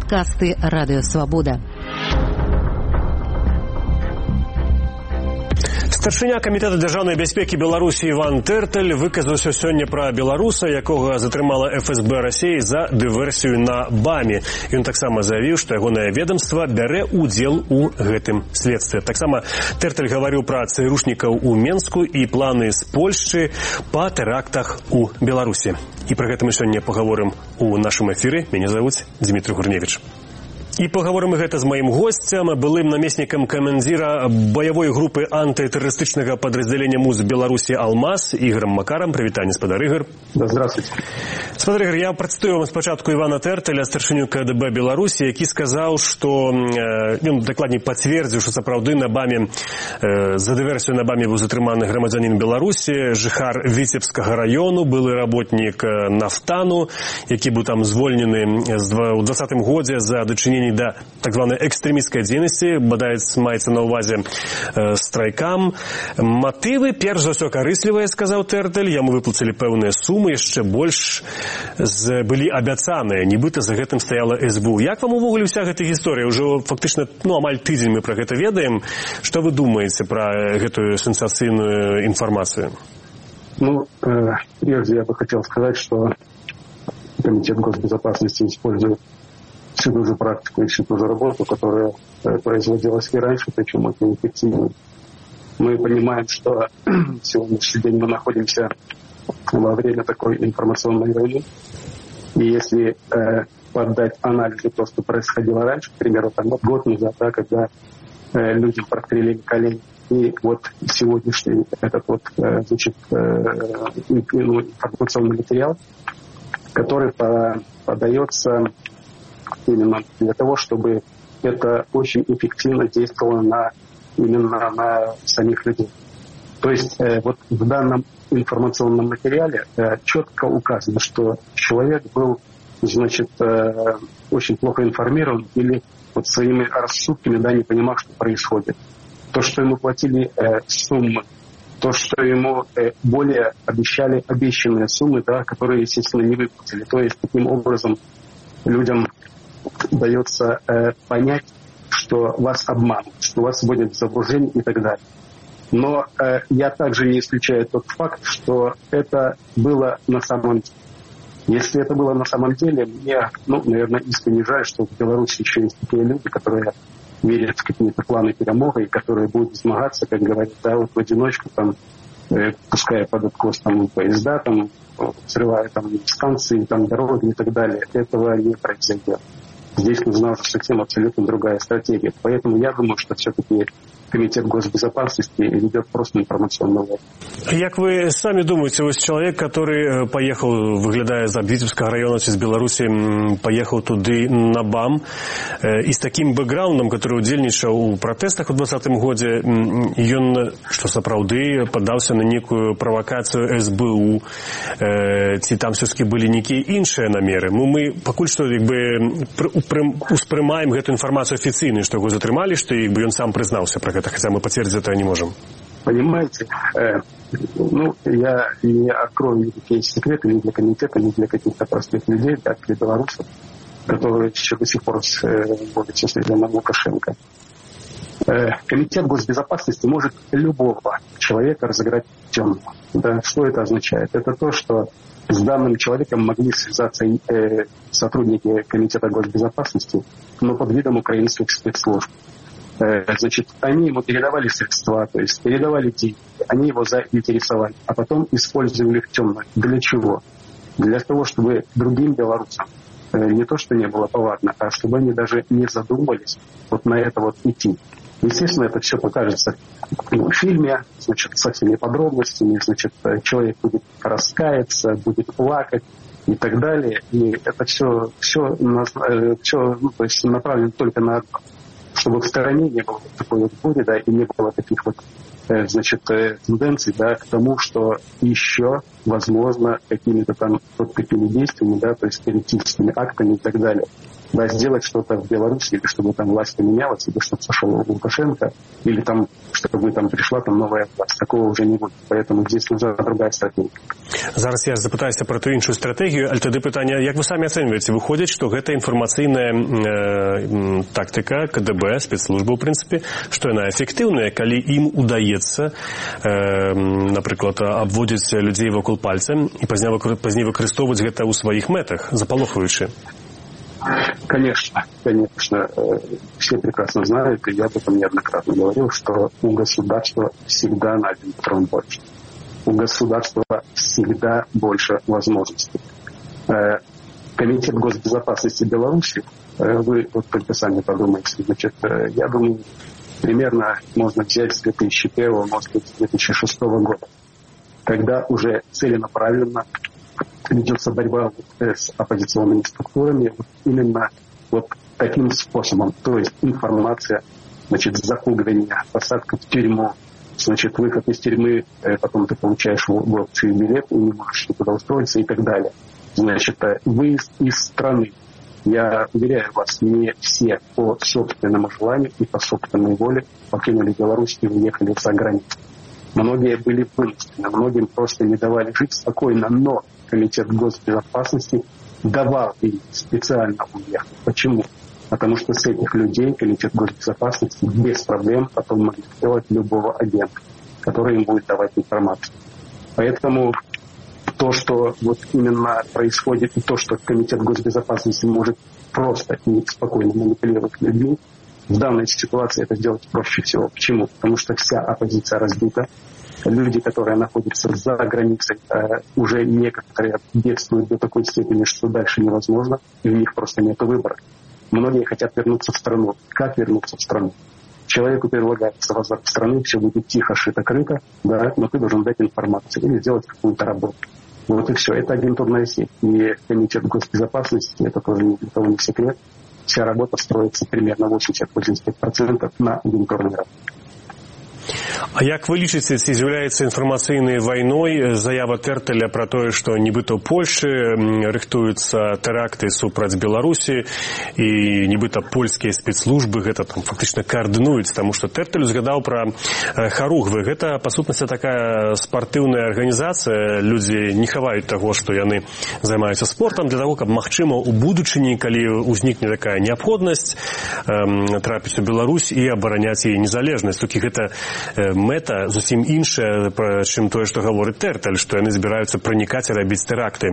Падкасты Радыё Свабода. Старшыня камітэта дзяржаўнай бяспекі Беларусі Іван Тэртэль выказаўся сёння пра беларуса, якога затрымала ФСБ Расіі за дыверсію на БАМе. Ён таксама заявіў, што ягонае ведомства бярэ ўдзел у гэтым следстве. Таксама Тэртэль гаварыў пра царушнікаў у Менску і планы з Польшчы па тэрактах у Беларусі. І пра гэта мы сёння пагаворым у нашым эфіры. Мяне завуць Дмітрий Гурневіч. І паговорым гэта з маім госцем, былым намеснікам камандзіра баявой групы антытэрарыстычнага падраздзялення МУЗ Беларусі «Алмаз» Ігорам Макарам. Прывітанне, спадар Ігор. Да, здравствуйте. Спадар Ігор, я прадстаю вам спачатку Івана Тэртэля, старшыню КДБ Беларусі, які сказаў, што, ён дакладней пацвердзіў, што сапраўды на БАМе, за дыверсію на БАМе быў затрыманы грамадзянін Беларусі, жыхар Віцебскага раёну, былы работнік нафтану, які быў там звольнены ў 2020 годзе за дачыненне да так званой экстрэмісцкай дзейнасці, бадай маецца на ўвазе страйкам. Матывы, перш за ўсё, карыслівыя, сказаў Тэртэль, яму выплацілі пэўныя сумы, яшчэ больш былі абяцаныя, нібыта за гэтым стаяла СБУ. Як вам увогуле вся гэта гісторыя? Ужо фактычна, амаль тыдзень мы пра гэта ведаем. Што вы думаеце пра гэтую сенсацыйную інфармацыю? Прежде я бы хотел сказать, что Комитет госбезопасности использует всю ту же практику и всю ту же работу, которая производилась и раньше, причем очень эффективно. Мы понимаем, что в сегодняшний день мы находимся во время такой информационной войны. И если поддать анализу то, что происходило раньше, к примеру, год назад, когда людям прострелили колени, и вот сегодняшний этот информационный материал, который подается именно для того, чтобы это очень эффективно действовало именно на самих людей. То есть в данном информационном материале четко указано, что человек был, очень плохо информирован или своими рассудками, не понимал, что происходит. То, что ему платили суммы, то, что ему более обещали обещанные суммы, которые, естественно, не выплатили. То есть таким образом людям дается понять, что вас обманут, что вас вводят в заблуждение и так далее. Но я также не исключаю тот факт, что это было на самом деле. Если это было на самом деле, мне, наверное, искренне жаль, что в Беларуси еще есть такие люди, которые верят в какие-то планы перемога и которые будут взмагаться, как говорят, в одиночку, пуская под откос поезда, взрывая станции, дороги и так далее. Этого не произойдет. Здесь нужна уже совсем абсолютно другая стратегия. Поэтому я думаю, что все-таки Комитет госбезопасности ведет просто информационную войну. Як вы сами думаете, вот человек, который поехал, выглядая из Витебского района, из Беларуси, поехал туды на БАМ, и с таким бэкграундом, который удзельнічаў у протестах у 2020 годзе, ён, што сапраўды, паддаўся на некую правакацыю СБУ, ці там все-таки былі некія іншыя намеры. Мы пакуль што успрымаем гэту інфармацыю афіцыйную, што яго затрымалі, што ён сам прызнаўся пра гэта, хотя мы подтвердить это не можем. Понимаете, я не открою никакие секреты ни для комитета, ни для каких-то простых людей, так для белорусов, которые еще до сих пор борются с режимом Лукашенко. Комитет госбезопасности может любого человека разыграть темного. Да? Что это означает? Это то, что с данным человеком могли связаться сотрудники Комитета госбезопасности, но под видом украинских спецслужб. Они ему передавали средства, то есть передавали деньги, они его заинтересовали, а потом использовали в темном. Для чего? Для того, чтобы другим белорусам не то, что не было повадно, а чтобы они даже не задумывались на это идти. Естественно, это все покажется в фильме, со всеми подробностями, человек будет раскаяться, будет плакать и так далее. И это все направлено только на одно. Чтобы в стороне не было такой бури, и не было таких тенденций, к тому, что еще, возможно, какими-то такими действиями, то есть террористическими актами и так далее, сделать что-то в Беларуси, или чтобы власть поменялась, или чтобы сошел Лукашенко, или чтобы пришла новая власть. Такого уже не будет. Поэтому здесь нужна другая стратегия. Зараз я запытаюся про ту іншую стратэгію, але тады пытанне, як вы самі ацэньваеце? Выходзіць, што гэта інфармацыйная тактыка КДБ, спецслужбы, у прынцыпе, што яна эфектыўная, калі ім удаецца, напрыклад, абводзіць людзей вакол пальца і пазней выкарыстоўваць гэта ў сваіх мэтах, запалохваючы. Конечно. Все прекрасно знают, и я об этом неоднократно говорил, что у государства всегда на один патрон больше. У государства всегда больше возможностей. Комитет госбезопасности Беларуси, вы вот только сами подумайте, значит, я думаю, примерно можно взять с 2001, может быть, 2006 года, когда уже целенаправленно ведется борьба с оппозиционными структурами именно вот таким способом. То есть информация, значит, запугивание, посадка в тюрьму, значит, выход из тюрьмы, потом ты получаешь в опции билет и не можешь никуда устроиться и так далее. Значит, выезд из страны. Я уверяю вас, не все по собственному желанию и по собственной воле покинули Беларусь и уехали за границу. Многие были вынуждены, многим просто не давали жить спокойно, но Комитет госбезопасности давал им специально уехать. Почему? Потому что с этих людей Комитет госбезопасности без проблем потом может сделать любого агента, который им будет давать информацию. Поэтому то, что вот именно происходит, и то, что Комитет госбезопасности может просто и спокойно манипулировать людьми, в данной ситуации это сделать проще всего. Почему? Потому что вся оппозиция разбита. Люди, которые находятся за границей, уже некоторые бедствуют до такой степени, что дальше невозможно, и у них просто нет выбора. Многие хотят вернуться в страну. Как вернуться в страну? Человеку предлагается возврат в страну, все будет тихо, шито-крыто, да, но ты должен дать информацию или сделать какую-то работу. Вот и все. Это агентурная сеть. И Комитет госбезопасности, это тоже ни для кого не секрет, вся работа строится примерно 80-85% на агентурной работе. А як вы лічыце, ці з'яўляецца інфармацыйнай вайной заява Тэртэля пра тое, што нібыта ў Польшчы рыхтуюцца тэракты супраць Беларусі і нібыта польскія спецслужбы гэта там фактычна каардынуюць, таму што Тэртэль узгадаў пра харугвы. Гэта, па сутнасці, такая спартыўная арганізацыя. Людзі не хаваюць таго, што яны займаюцца спортам для таго, каб, магчыма, у будучыні, калі ўзнікне такая неабходнасць, трапіць у Беларусь і абараняць яе незалежнасць. Толькі гэта мэта зусім іншая, чым тое, што гаворыць Тэртэль, што яны збіраюцца пранікаць і рабіць тэракты.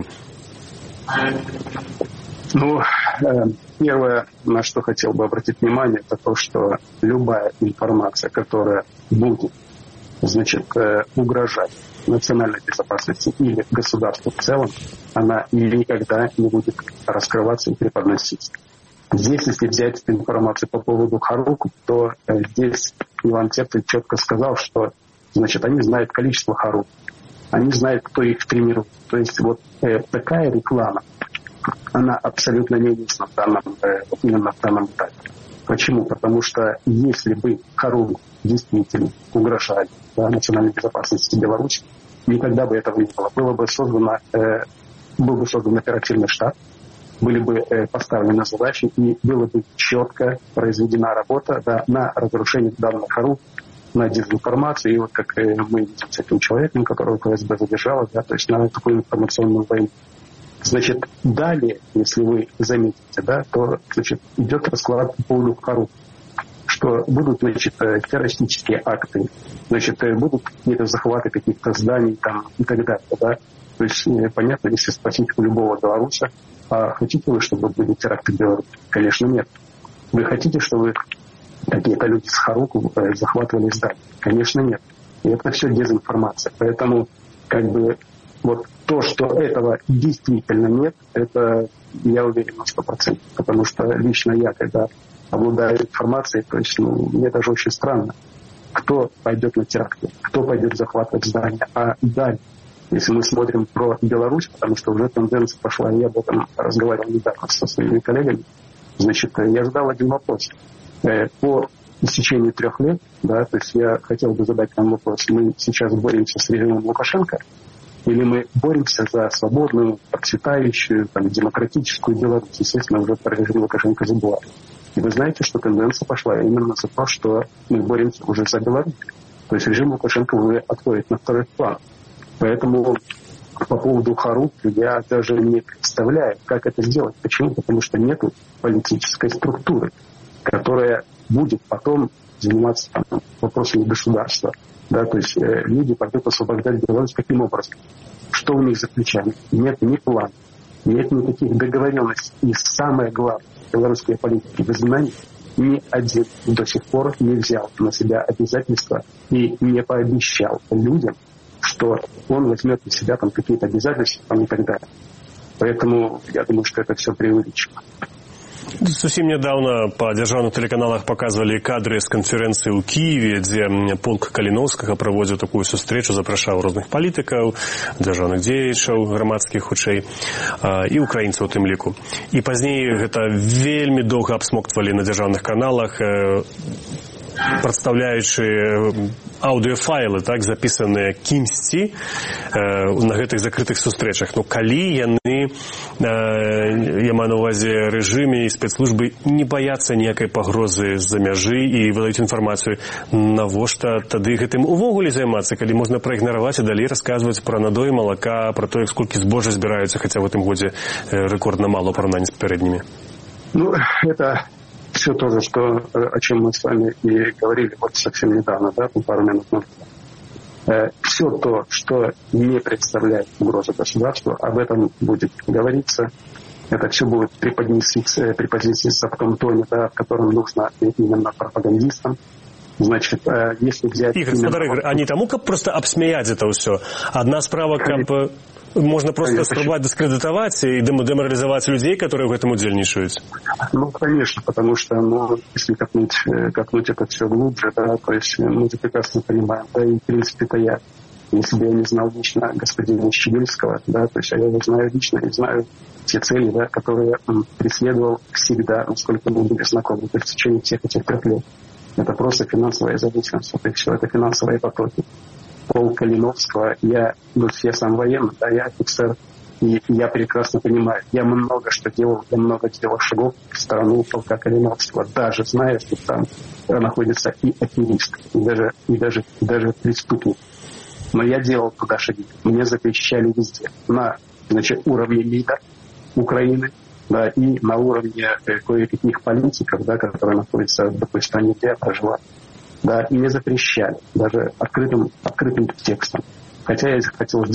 Ну, первое, на что хотел бы обратить внимание, это то, что любая информация, которая будет, значит, угрожать национальной безопасности или государству в целом, она никогда не будет раскрываться и преподноситься. Здесь, если взять эту информацию по поводу Харук, то здесь Иван Тэртель четко сказал, что, значит, они знают количество Харук, они знают, кто их тренирует. То есть вот такая реклама, она абсолютно неуместна именно в данном этапе. Почему? Потому что если бы Харук действительно угрожали национальной безопасности Беларуси, никогда бы этого не было. Был бы создан оперативный штаб, были бы поставлены задачи, и была бы четко произведена работа на разрушение данных Харук, на дезинформацию, и вот как мы видим с этим человеком, которого ФСБ задержало, да, то есть на такую информационную войну. Значит, далее, если вы заметите, да, то, значит, идет расклад по поводу Харук, что будут, значит, террористические акты, значит, будут какие-то захваты каких-то зданий там и так далее, да. То есть, понятно, если спросить у любого белоруса, а хотите вы, чтобы были теракты в Беларуси? Конечно, нет. Вы хотите, чтобы какие-то люди с Харук захватывали здания? Конечно, нет. И это все дезинформация. Поэтому, как бы, вот то, что этого действительно нет, это я уверен на 100%. Потому что лично я, когда обладаю информацией, то есть, мне даже очень странно, кто пойдет на теракты, кто пойдет захватывать здания. А далее, если мы смотрим про Беларусь, потому что уже тенденция пошла, я об этом разговаривал недавно со своими коллегами, значит, я задал один вопрос. По истечении 3 лет, да, то есть я хотел бы задать вам вопрос, мы сейчас боремся с режимом Лукашенко, или мы боремся за свободную, процветающую, там, демократическую Беларусь? Естественно, уже про режим Лукашенко забывали. И вы знаете, что тенденция пошла именно за то, что мы боремся уже за Беларусь. То есть режим Лукашенко уже отходит на второй план. Поэтому по поводу коррупции я даже не представляю, как это сделать. Почему? Потому что нет политической структуры, которая будет потом заниматься вопросами государства. Да, то есть люди пойдут освобождать Беларусь каким образом? Что у них за плечами? Нет ни плана, нет никаких договоренностей. И самое главное, белорусские политики, вы знаете, ни один до сих пор не взял на себя обязательства и не пообещал людям, что он возьмет на себя там какие-то обязательства и так далее. Поэтому я думаю, что это все преувеличено. Зусім нядаўна па дзяржаўных тэлеканалах паказвалі кадры з канферэнцыі ў Кіеве, дзе полк Каліноўскага праводзіў такую сустрэчу, запрашаў розных палітыкаў, дзяржаўных дзеячаў, грамадскіх хутчэй, і украінцаў у тым ліку. І пазней гэта вельмі доўга абсмоктвалі на дзяржаўных каналах, прадстаўляючы аўдыёфайлы, так, запісаныя кімсьці на гэтых закрытых сустрэчах. Ну, калі яны, я маю на ўвазе рэжыме і спецслужбы, не баяцца ніякай пагрозы з-за мяжы і выдаюць інфармацыю, навошта тады гэтым увогуле займацца, калі можна праігнараваць і далей расказваць пра надоі малака, пра тое, сколькі збожжа збіраюцца, хаця в гэтым годзе рэкордна мала ў параўнанні з папярэднімі? Ну, это все то же, о чем мы с вами и говорили вот совсем недавно, да, пару минут назад. Все то, что не представляет угрозу государству, об этом будет говориться. Это все будет преподноситься в том тоне, да, в котором нужно именно пропагандистам. Значит, если взять... Игорь, а не тому, как просто обсмеять это все? Одна справа, как можно просто спробовать дискредитовать и деморализовать людей, которые в этом удельничают? Ну, конечно, потому что, если копнуть это все глубже, да, то есть мы это прекрасно понимаем, да, и в принципе-то если бы я не знал лично господина Щегельского, да, то есть я его знаю лично и знаю те цели, да, которые он преследовал всегда, насколько мы были знакомы, то есть в течение всех этих 3 лет. Это просто финансовая зависимость, это все, это финансовые потоки. Полк Калиновского, я сам военный, да, я офицер, и я прекрасно понимаю, я много что делал, я много сделал шагов в сторону полка Калиновского, даже зная, что там находится и аферист, и даже преступник. Но я делал туда шаги, мне запрещали везде, на, уровне МИДа Украины, да, и на уровне кое-каких политиков, да, которые находятся в той стране, где я проживаю. Да, и не запрещали, даже открытым текстом. Хотя я хотел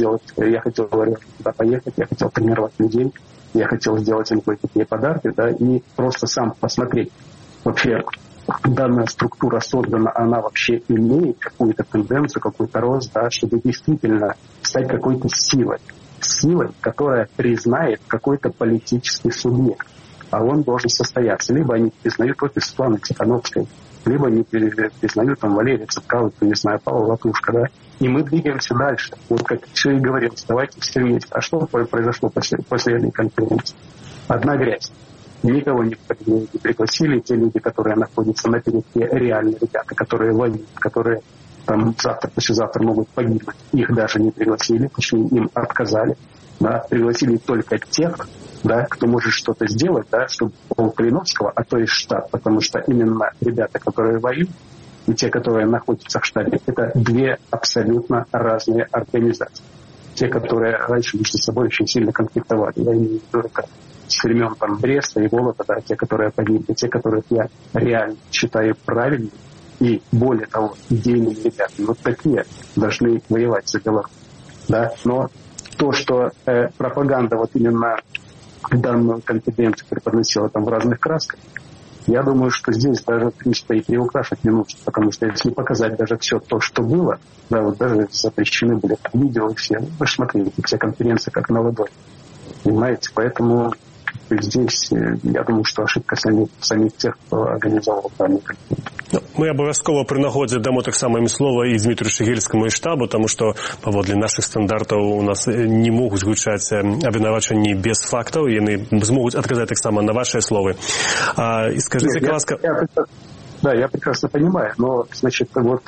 туда поехать, я хотел тренировать людей, я хотел сделать им кое-какие подарки, да, и просто сам посмотреть, вообще данная структура создана, она вообще имеет какую-то тенденцию, какой-то рост, да, чтобы действительно стать какой-то силой, которая признает какой-то политический субъект, а он должен состояться. Либо они признают офис Светланы Тихановской, либо они признают там Валерия Цепкала, не знаю, Павла Латушка, да, и мы двигаемся дальше. Вот как все и говорилось, давайте все вместе. А что произошло после этой конференции? Одна грязь. Никого не пригласили. Те люди, которые находятся на передке, реальные ребята, которые воюют, которые там завтра, послезавтра могут погибнуть. Их даже не пригласили, точнее им отказали. Да, пригласили только тех, да, кто может что-то сделать, да, чтобы полк Калиновского, а то и штаб, потому что именно ребята, которые воюют, и те, которые находятся в штабе, это 2 абсолютно разные организации. Те, которые раньше между собой очень сильно конфликтовали, я имею в виду с времен там Бреста и Волода, да, те, которые погибли, те, которых я реально считаю правильными, и более того, идейные ребята, вот такие должны воевать за Беларусь, да, но то, что пропаганда вот именно данную конференцию преподносила там в разных красках, я думаю, что здесь даже, в принципе, и приукрашивать не нужно, потому что если показать даже все то, что было, да, вот даже запрещены были видео все, вы же смотрели, все конференции как на ладони, понимаете, поэтому здесь, я думаю, что ошибка самих тех, кто организовал данную конференцию. Мы абавязкова пры нагодзе дамо таксама ім слова і Дмітрию Шегельскаму і штабу, тому што паводле нашых стандартаў у нас не могуць гучаць абвінавачанні без фактаў, яны змогуць адказаць таксама на ваши словы. И скажите, ласка... Да, я прекрасно понимаю, но, значит, вот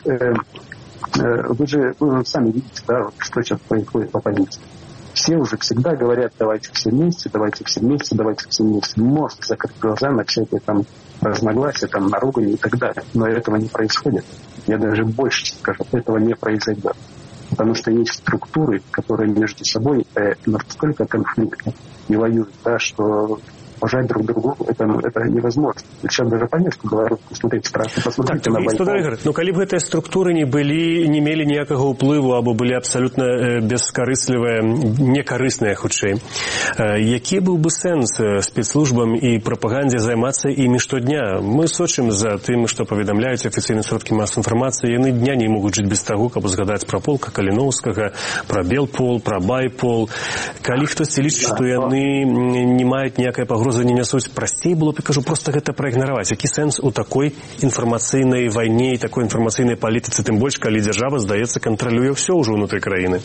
вы сами видите, да, вот, что сейчас происходит по позиции. Все уже всегда говорят, давайте все вместе, давайте все вместе, давайте все вместе. Можно закрыть глаза на всякие там разногласия, там, на ругань и так далее. Но этого не происходит. Я даже больше скажу, этого не произойдет. Потому что есть структуры, которые между собой настолько конфликтны и воюют, да, что уважать друг другу это невозможно. Сейчас даже повестку беларускую смотреть страшно. Посмотрите на Байкал. Ну, калі б гэтыя структуры не мелі ніякага ўплыву або былі абсалютна бескарыслівыя, некарысныя хутчэй, які быў бы сэнс спецслужбам і прапагандзе займацца імі штодня? Мы сочым за тым, што паведамляюць афіцыйныя сродкі масавай інфармацыі, яны дня не могуць жыць без таго, каб згадаць пра полка Каліноўскага, пра Белпол, пра Байпол. Калі хтосьці лічыць, што яны не маюць ніякай пагрозы, не нясуць, прасцей было б, кажу, проста гэта праігнараваць. Які сэнс у такой інфармацыйнай вайне і такой інфармацыйнай палітыцы, тым больш, калі дзяржава, здаецца, кантралюе ўсё ўжо ўнутры краіны?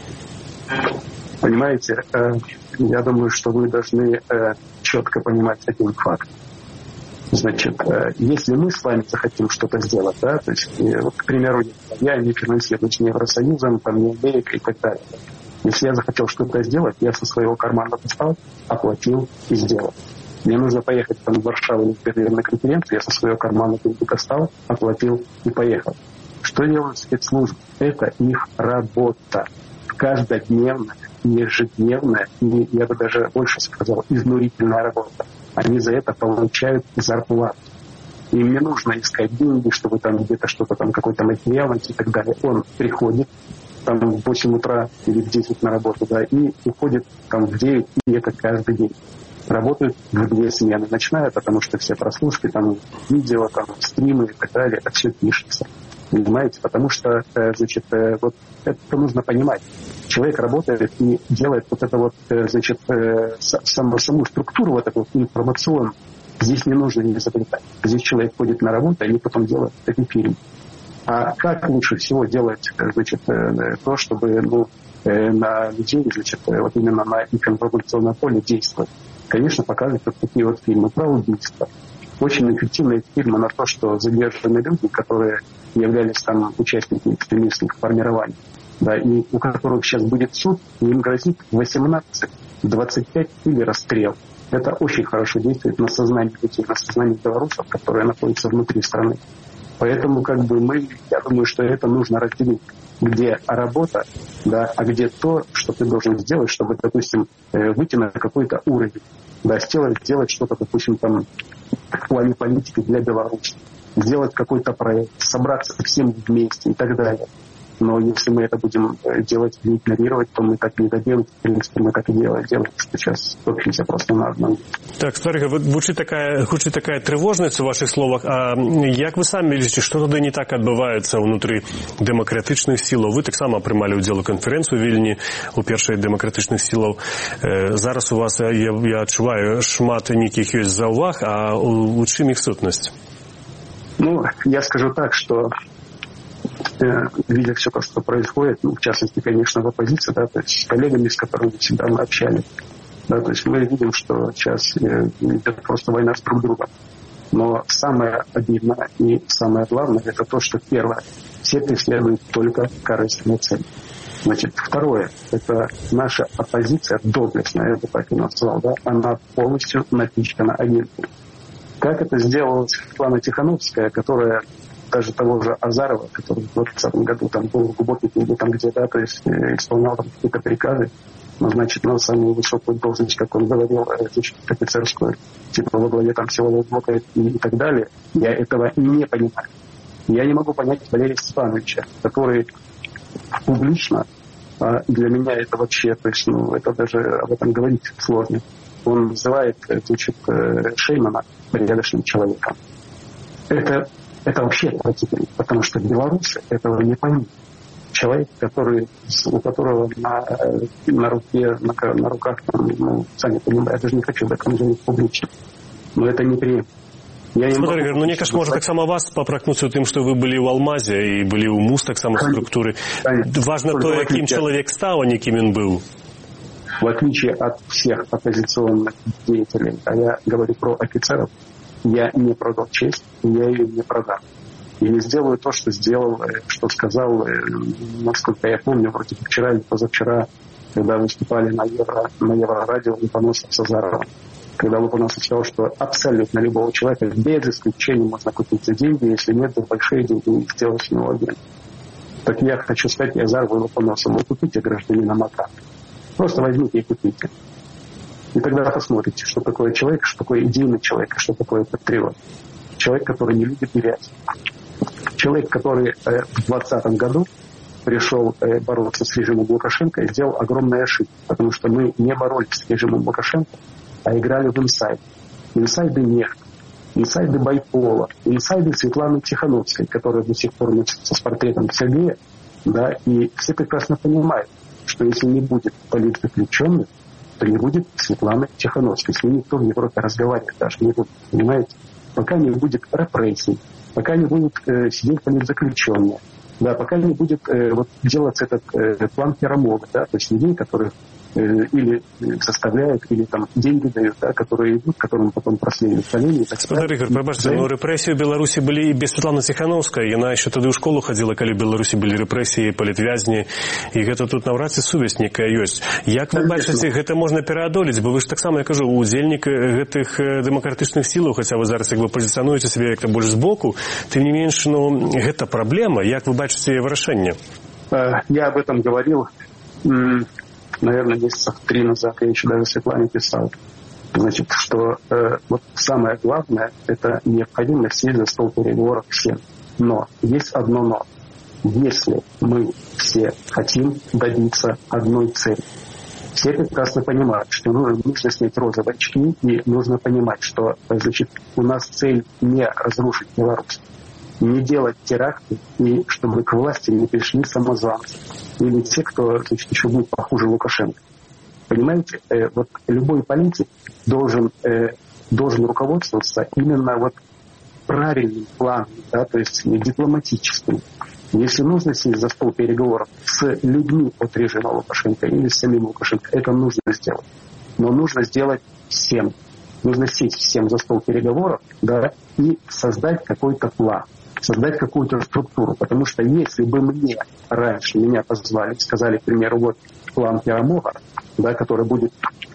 Понимаете, я думаю, что вы должны четко понимать один факт. Значит, если мы с вами захотим что-то сделать, да, то есть, вот, к примеру, я не финансируюсь ни Евросоюзом, ни Америкой и так далее. Если я захотел что-то сделать, я со своего кармана достал, оплатил и сделал. Мне нужно поехать там, в Варшаву на конференцию, я со своего кармана достал, оплатил и поехал. Что делают спецслужбы? Это их работа. Каждодневная, ежедневная, и я бы даже больше сказал, изнурительная работа. Они за это получают зарплату. Им не нужно искать деньги, чтобы там где-то что-то там, какой-то материал и так далее. Он приходит там в 8 утра или в 10 на работу, да, и уходит там в 9, и это каждый день. Работают в 2 смены. Ночная, потому что все прослушки, там, видео, там, стримы и так далее, это все пишется. Понимаете? Потому что, значит, вот это нужно понимать. Человек работает и делает вот это вот, значит, саму структуру вот эту вот информационную. Здесь не нужно не изобретать. Здесь человек ходит на работу, и они потом делают такой фильм. А как лучше всего делать, значит, то, чтобы, ну, на людей, значит, вот именно на их информационном поле действовать? Конечно, показывают вот такие вот фильмы про убийство. Очень эффективные фильмы на то, что задержаны люди, которые являлись там участниками экстремистских формирований, да, и у которых сейчас будет суд, и им грозит 18, 25 или расстрел. Это очень хорошо действует на сознание людей, на сознание белорусов, которые находятся внутри страны. Поэтому, как бы, я думаю, что это нужно разделить. Где работа, да, а где то, что ты должен сделать, чтобы, допустим, выйти на какой-то уровень, да, сделать что-то, допустим, там, в плане политики для Беларуси, сделать какой-то проект, собраться всем вместе и так далее. Но если мы это будем делать и игнорировать, то мы так не дойдем. В принципе, мы так и делаем, что сейчас топчемся просто на одном. Так, Старыга, гучыць такая трывожнасць у вашых словах. А як вы самі лічыце, што тады не так адбываецца ўнутры дэмакратычных сілаў? Вы таксама прымалі ўдзел у канферэнцыю ў Вільні у першай дэмакратычных сілаў. Зараз у вас, я адчуваю, шмат нейкіх ёсць заўваг, а у чым іх сутнасць? Ну, я скажу так, что видя все то, что происходит, ну, в частности, конечно, в оппозиции, да, то есть с коллегами, с которыми всегда мы общались, да, то есть мы видим, что сейчас идет просто война с друг другом. Но самое обидное и самое главное, это то, что первое, все преследуют только корыстные цели. Значит, второе, это наша оппозиция доблестная, я бы так и назвал, да, она полностью напичкана агентами. Как это сделала Светлана Тихановская, которая даже того же Азарова, который в 2020 году там был в глубокой книге, там где, да, то есть исполнял там какие-то приказы, назначить на самую высокую должность, как он говорил, офицерскую, типа во главе там силового блока и так далее. Я этого не понимаю. Я не могу понять Валерия Степановича, который публично, для меня это вообще, то есть, ну, это даже об этом говорить сложно. Он называет, значит, Шеймана порядочным человеком. Это вообще отвратительно, потому что белорусы этого не поймут. Человек, у которого на руках, ну, сами понимаете, я даже не хочу об этом говорить публично, но это неприемлемо. Смотри, ну некаж можа таксама вас папракнуцца ў тым, што вы былі ў Алмазе і былі ў МУС таксама структуры. Важно то, якім чалавек стаў, а не кім ён быў. В отличие от всех оппозиционных деятелей, а я говорю про офицеров, я не продал честь, я ее не продам. И не сделаю то, что сделал, что сказал, насколько я помню, вроде вчера или позавчера, когда выступали на Еврорадио Лупоносов с Азаровым. Когда Лупоносов сказал, что абсолютно любого человека без исключения можно купить за деньги, если нет, то большие деньги и сделать с него агент. Так я хочу сказать, я зарву его по носу. Вы купите гражданина Мака. Просто возьмите и купите. И тогда посмотрите, что такое человек, что такое идейный человек, что такое патриот. Человек, который не любит грязь. Человек, который в 2020 году пришел бороться с режимом Лукашенко и сделал огромную ошибку. Потому что мы не боролись с режимом Лукашенко, а играли в инсайды. Инсайды Нехт, инсайды Байпола, инсайды Светланы Тихановской, которая до сих пор носится с портретом Сергея. Да, и все прекрасно понимают, что если не будет политзаключенных, то не будет Светланы Тихановской. С ней никто в Европе разговаривать даже не будет. Понимаете? Пока не будет репрессий, пока не будут сидеть политзаключенные, да, пока не будет делаться этот план Керамова, да, то есть людей, которые или заставляют, или там деньги дают, да, которые идут, которым потом проследуют колени. Господар Игорь, пробачьте, но репрессии в Беларуси были и без Светланы Тихановской. Яна еще тогда в школу ходила, когда в Беларуси были репрессии, политвязни, и это тут навряд ці сувязь некая ёсць. Як вы бачыце, гэта можна пераадолець, бо вы ж таксама, я кажу, удзельнік гэтых дэмакратычных сілаў, хаця вы зараз як бы пазіцыянуеце сябе як-то больш збоку, тым не менш, ну, гэта праблема. Як вы бачыце вырашэнне? Я об этом говорил, наверное, месяцев 3 назад, я еще даже Светлане писал, значит, что вот самое главное, это необходимость сесть за стол переговоров всем. Но есть одно но. Если мы все хотим добиться одной цели, все прекрасно понимают, что нужно снять розовые очки, и нужно понимать, что, значит, у нас цель не разрушить Беларусь, не делать теракты, и чтобы к власти не пришли самозванцы. Или те, кто, значит, еще будет похуже Лукашенко. Понимаете, вот любой политик должен руководствоваться именно вот правильным планом, да, то есть дипломатическим. Если нужно сесть за стол переговоров с людьми от режима Лукашенко или с самим Лукашенко, это нужно сделать. Но нужно сделать всем. Нужно сесть всем за стол переговоров, да, и создать какой-то план, создать какую-то структуру. Потому что если бы раньше меня позвали, сказали, к примеру, вот план Керамова, да, который будет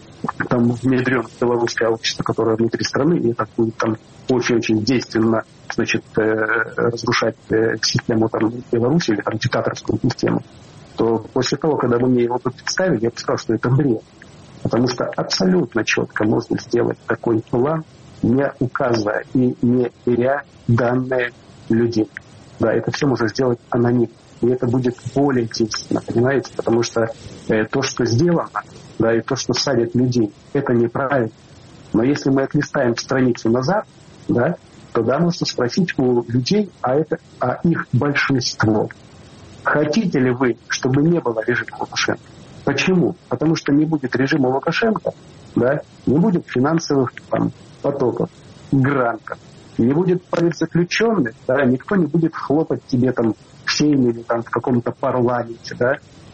там внедрен в белорусское общество, которое внутри страны, и это будет там очень-очень действенно, значит, разрушать систему там Беларуси или там диктаторскую систему, то после того, когда вы мне его представили, я бы сказал, что это бред. Потому что абсолютно четко можно сделать такой план, не указывая и не беря данные людей. Да, это все можно сделать анонимно. И это будет более действенно, понимаете? Потому что то, что сделано, да, и то, что садят людей, это неправильно. Но если мы отлистаем страницу назад, да, то да, нужно спросить у людей, а их большинство. Хотите ли вы, чтобы не было режима Лукашенко? Почему? Потому что не будет режима Лукашенко, да, не будет финансовых там потоков, грантов, не будет политзаключенных, да, никто не будет хлопать тебе там в сейме или там в каком-то парламенте, да,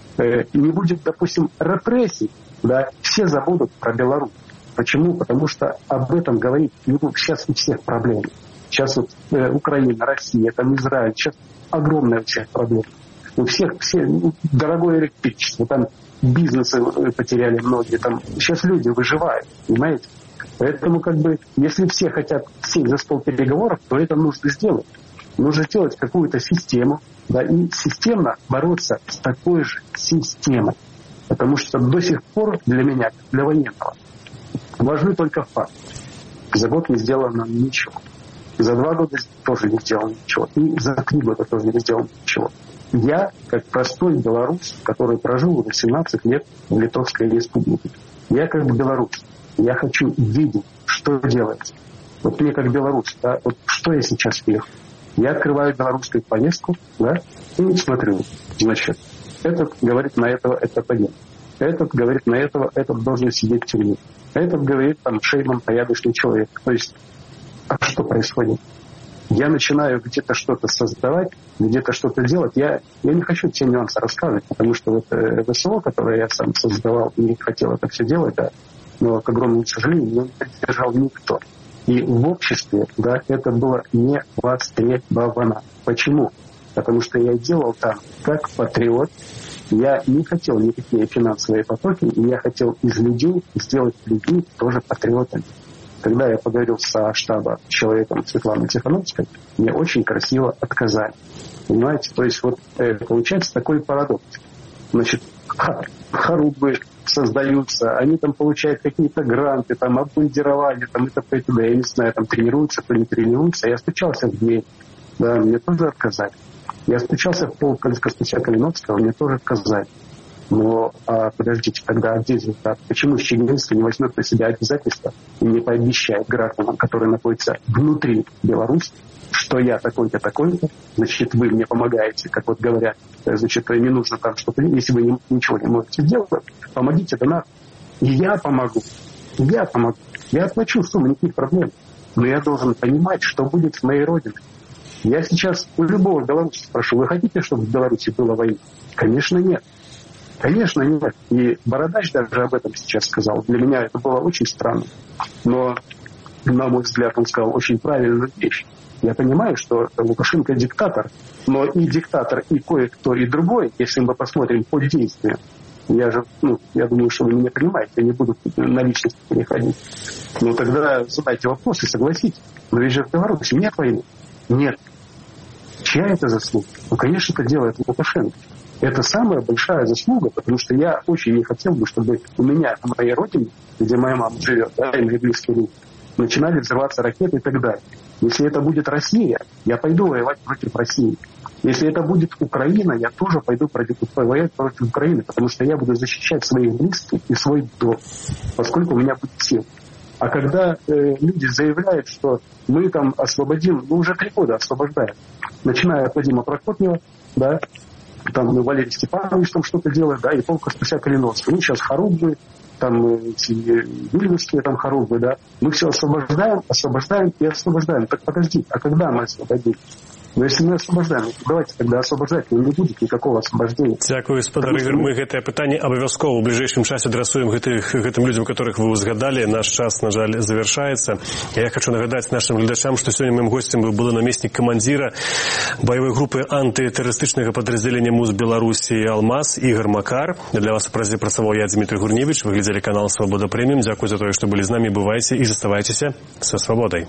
не будет, допустим, репрессий, да, все забудут про Беларусь. Почему? Потому что об этом говорить сейчас у всех проблемы. Сейчас вот Украина, Россия, там Израиль, сейчас огромная у всех проблема. У всех дорогое электричество, там бизнесы потеряли многие, там сейчас люди выживают, понимаете? Поэтому как бы, если все хотят сесть за стол переговоров, то это нужно сделать. Нужно сделать какую-то систему, да, и системно бороться с такой же системой. Потому что до сих пор для меня, для военного, важны только факты. За год не сделано ничего. За 2 года тоже не сделано ничего. И за 3 года тоже не сделано ничего. Я, как простой белорус, который прожил 18 лет в Литовской республике, я как белорус, я хочу видеть, что делается. Вот мне как белорус, да, вот что я сейчас вижу. Я открываю белорусскую повестку, да, и смотрю, значит, этот говорит на этого, это погиб. Этот говорит на этого, этот должен сидеть в тюрьме. Этот говорит, там, Шейман порядочный человек. То есть, а что происходит? Я начинаю где-то что-то создавать, где-то что-то делать. Я не хочу все нюансы рассказывать, потому что вот ВСО, которое я сам создавал, не хотел это все делать, да, но, к огромному сожалению, меня не поддержал никто. И в обществе, да, это было не востребовано. Почему? Потому что я делал там как патриот. Я не хотел никакие финансовые потоки, и я хотел из людей сделать людей тоже патриотами. Когда я поговорил со штаба с человеком Светланой Тихановской, мне очень красиво отказали. Понимаете? То есть вот получается такой парадокс. Значит, хорубы создаются, они там получают какие-то гранты, там обмундирование, там это, я не знаю, там тренируются, то не тренируются. Я стучался в дверь, да, мне тоже отказали. Я стучался в полк Калиновского, мне тоже отказали. Но подождите, тогда где результат? Почему Щегинский не возьмет на себя обязательства и не пообещает гражданам, которые находятся внутри Беларуси, что я такой-то, такой-то, значит, вы мне помогаете, как вот говорят, значит, не нужно там что-то, если вы ничего не можете сделать, помогите донату. И я помогу. Я оплачу сумму, никаких проблем. Но я должен понимать, что будет с моей родиной. Я сейчас у любого белоруса спрошу, вы хотите, чтобы в Беларуси была война? Конечно, нет. Конечно, нет. И Бородач даже об этом сейчас сказал. Для меня это было очень странно. Но, на мой взгляд, он сказал очень правильную вещь. Я понимаю, что Лукашенко диктатор, но и диктатор, и кое-кто, и другой, если мы посмотрим по действиям, я думаю, что вы меня понимаете, я не буду на личность переходить. Но тогда задайте вопрос и согласитесь. Но ведь же в Беларуси нет войны. Нет. Чья это заслуга? Ну, конечно, это делает Лукашенко. Это самая большая заслуга, потому что я очень не хотел бы, чтобы у меня на моей родине, где моя мама живет, да, и мои близкие люди, начинали взрываться ракеты и так далее. Если это будет Россия, я пойду воевать против России. Если это будет Украина, я тоже пойду воевать против Украины, потому что я буду защищать своих близких и свой дом, поскольку у меня будет сила. А когда люди заявляют, что мы там освободим, уже 3 года освобождаем, начиная от Вадима Прокопьева, да, там Валерий Степанович там что-то делает, да, и полка спустя Калиновский. Ну, сейчас хорубы, там эти вильнюсские там хорубы, да. Мы все освобождаем и освобождаем. Так подожди, а когда мы освободим? Но если мы освобождаем, то давайте тогда освобождать, но не будет никакого освобождения. Дякую, спадар Ігор. Мы гэтае пытанне абавязкова ў бліжэйшым часе адрасуем гэтым людзям, которых вы узгадали. Наш час, на жаль, завершается. Я хочу нагадать нашим глядачам, что сегодня моим гостем был наместник командира боевой группы антитеррористычнага подразделения МУС Беларуси «Алмаз» Игорь Макар. Для вас в празе працаваў я, Дмитрий Гурневич. Вы глядели канал «Свобода Премиум». Дякую за то, что были с нами. Бывайте и заставайтесь со свободой.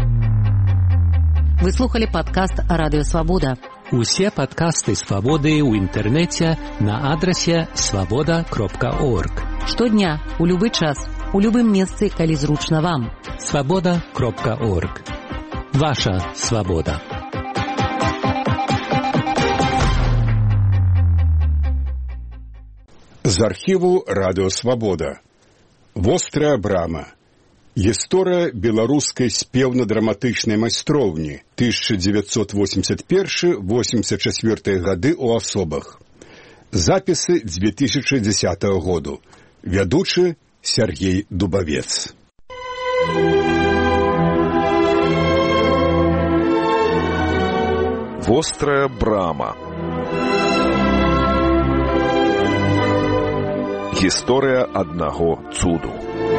Вы слухали падкаст «Радыё Свабода». Усе падкасты «Свабоды» ў інтэрнэце на адрасе свабода.орг. Штодня, у любы час, у любым месцы, калі зручна вам. свабода.орг. Ваша свабода. З архіву «Радыё Свабода». Вострая брама. Гісторыя беларускай спеўна-драматычнай майстроўні 1981-84 гады ў асобах. Запісы 2010 году. Вядучы Сергей Дубавец. Вострая брама. Гісторыя аднаго цуду.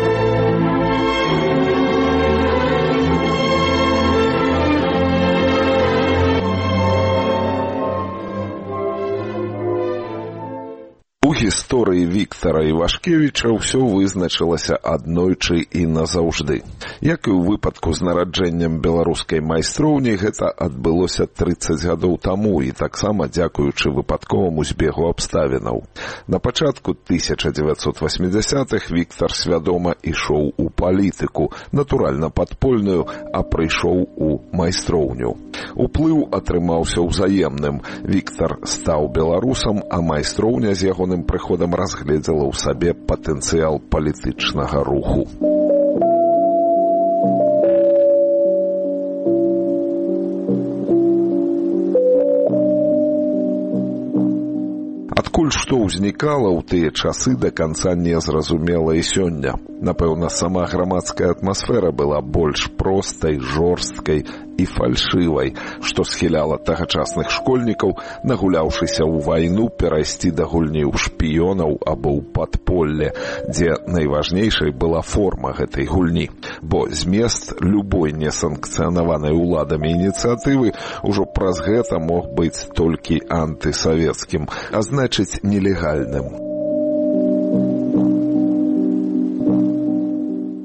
У гісторыі Віктара Івашкевіча ўсё вызначылася аднойчы і назаўжды. Як і ў выпадку з нараджэннем беларускай майстроўні, гэта адбылося 30 гадоў таму і таксама дзякуючы выпадковаму збегу абставінаў. На пачатку 1980-х Віктар свядома ішоў у палітыку, натуральна падпольную, а прыйшоў у майстроўню. Уплыў атрымаўся ўзаемным. Віктар стаў беларусам, а майстроўня з ягоным прыходам разгледзела ў сабе патэнцыял палітычнага руху. Адкуль што ўзнікала ў тыя часы, да канца незразумела і сёння. Напэўна, сама грамадская атмасфера была больш простай, жорсткай і фальшывай, што схіляла тагачасных школьнікаў, нагуляўшыся ў вайну, перайсці да гульні ў шпіёнаў або ў падполле, дзе найважнейшай была форма гэтай гульні. Бо змест любой несанкцыянаванай уладамі ініцыятывы ўжо праз гэта мог быць толькі антысавецкім, а значыць нелегальным.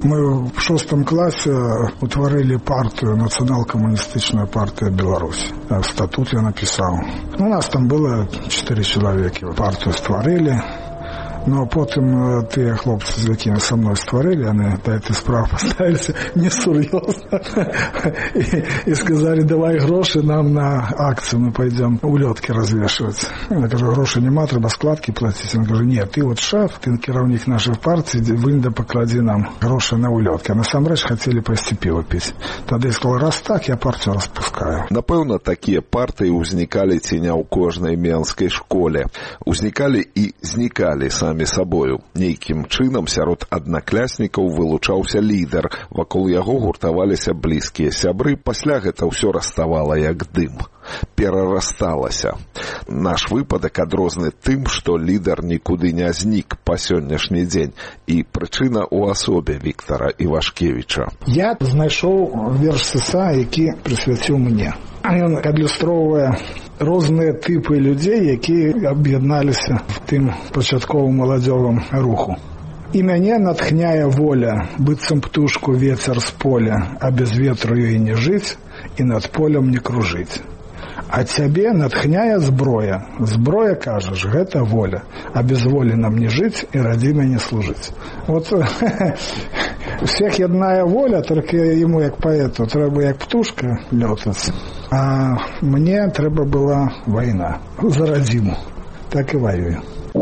Мы в 6 классе утворили партию, Национал-коммунистичная партия Беларуси. Статут я написал. У нас там было 4 человека. Партию створили. Но потім ті хлопці, з якими со мною створили, вони ці справи поставилися несерйозно. І сказали, давай гроші нам на акцію, ми пойдемо ульотки розвішувати. Я кажу, грошей нема, треба складки платити. Він каже, ні, ти от шеф, ти керівник нашої партії, винда поклади нам гроші на ульотки. А насамрэч хотіли прості пиво пити. Тоді я сказав, раз так, я партію розпускаю. Напевно, такія партії ўзнікалі ці не ў кожнай менскай школе. Узнікалі і знікалі самі сабою. Нейкім чынам сярод аднакляснікаў вылучаўся лідар, вакол яго гуртаваліся блізкія сябры, пасля гэта ўсё раставала як дым. Перарасталася. Наш выпадак адрозны тым, што лідар нікуды не знік па сённяшні дзень, і прычына ў асобе Віктара Івашкевіча. Я знайшоў верш Сыса, які прысвяціў мне. Ён адлюстроўвае розныя типы людей, які аб'ядналіся в тым пачатковым маладзёвым руху. І мяне натхняе воля, быццам птушку ветер з поля, а без ветру ёй не жыць і над полем не кружыць. А цябе натхняе зброя. Зброя, кажаш, гэта воля, а без волі нам не жыць і радзі мяне служыць. Вот всех ядная воля, только ему, як паэту, трэба як птушка лётаць. А мне трэба была вайна за радзіму. Так і воюю.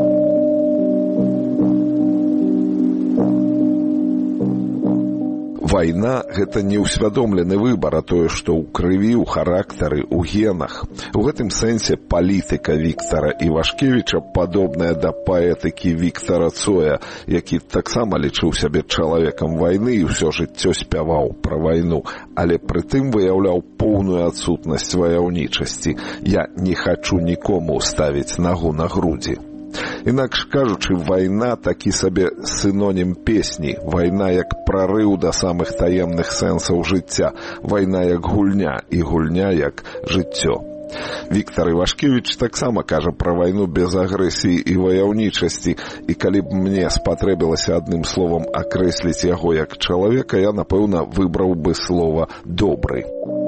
Вайна – гэта неўсвядомлены выбар, а тое, што ў крыві, у характары, у генах. У гэтым сэнсе палітыка Віктара Івашкевіча падобная да паэтыкі Віктара Цоя, які таксама лічыў сябе чалавекам вайны і ўсё жыццё спяваў пра вайну, але прытым выяўляў поўную адсутнасць ваяўнічасці. Я не хачу нікому ставіць нагу на грудзі. Інакш кажучы, вайна такі сабе синонім песні. Вайна як прарыў да самых таемных сэнсаў жыцця. Вайна як гульня, і гульня як жыццё. Віктар Івашкевіч таксама кажа пра вайну без агрэсіі і ваяўнічасці, і калі б мне спатрэбілася адным словам акрэсліць яго як чалавека, я, напэўна, выбраў бы слова «добры».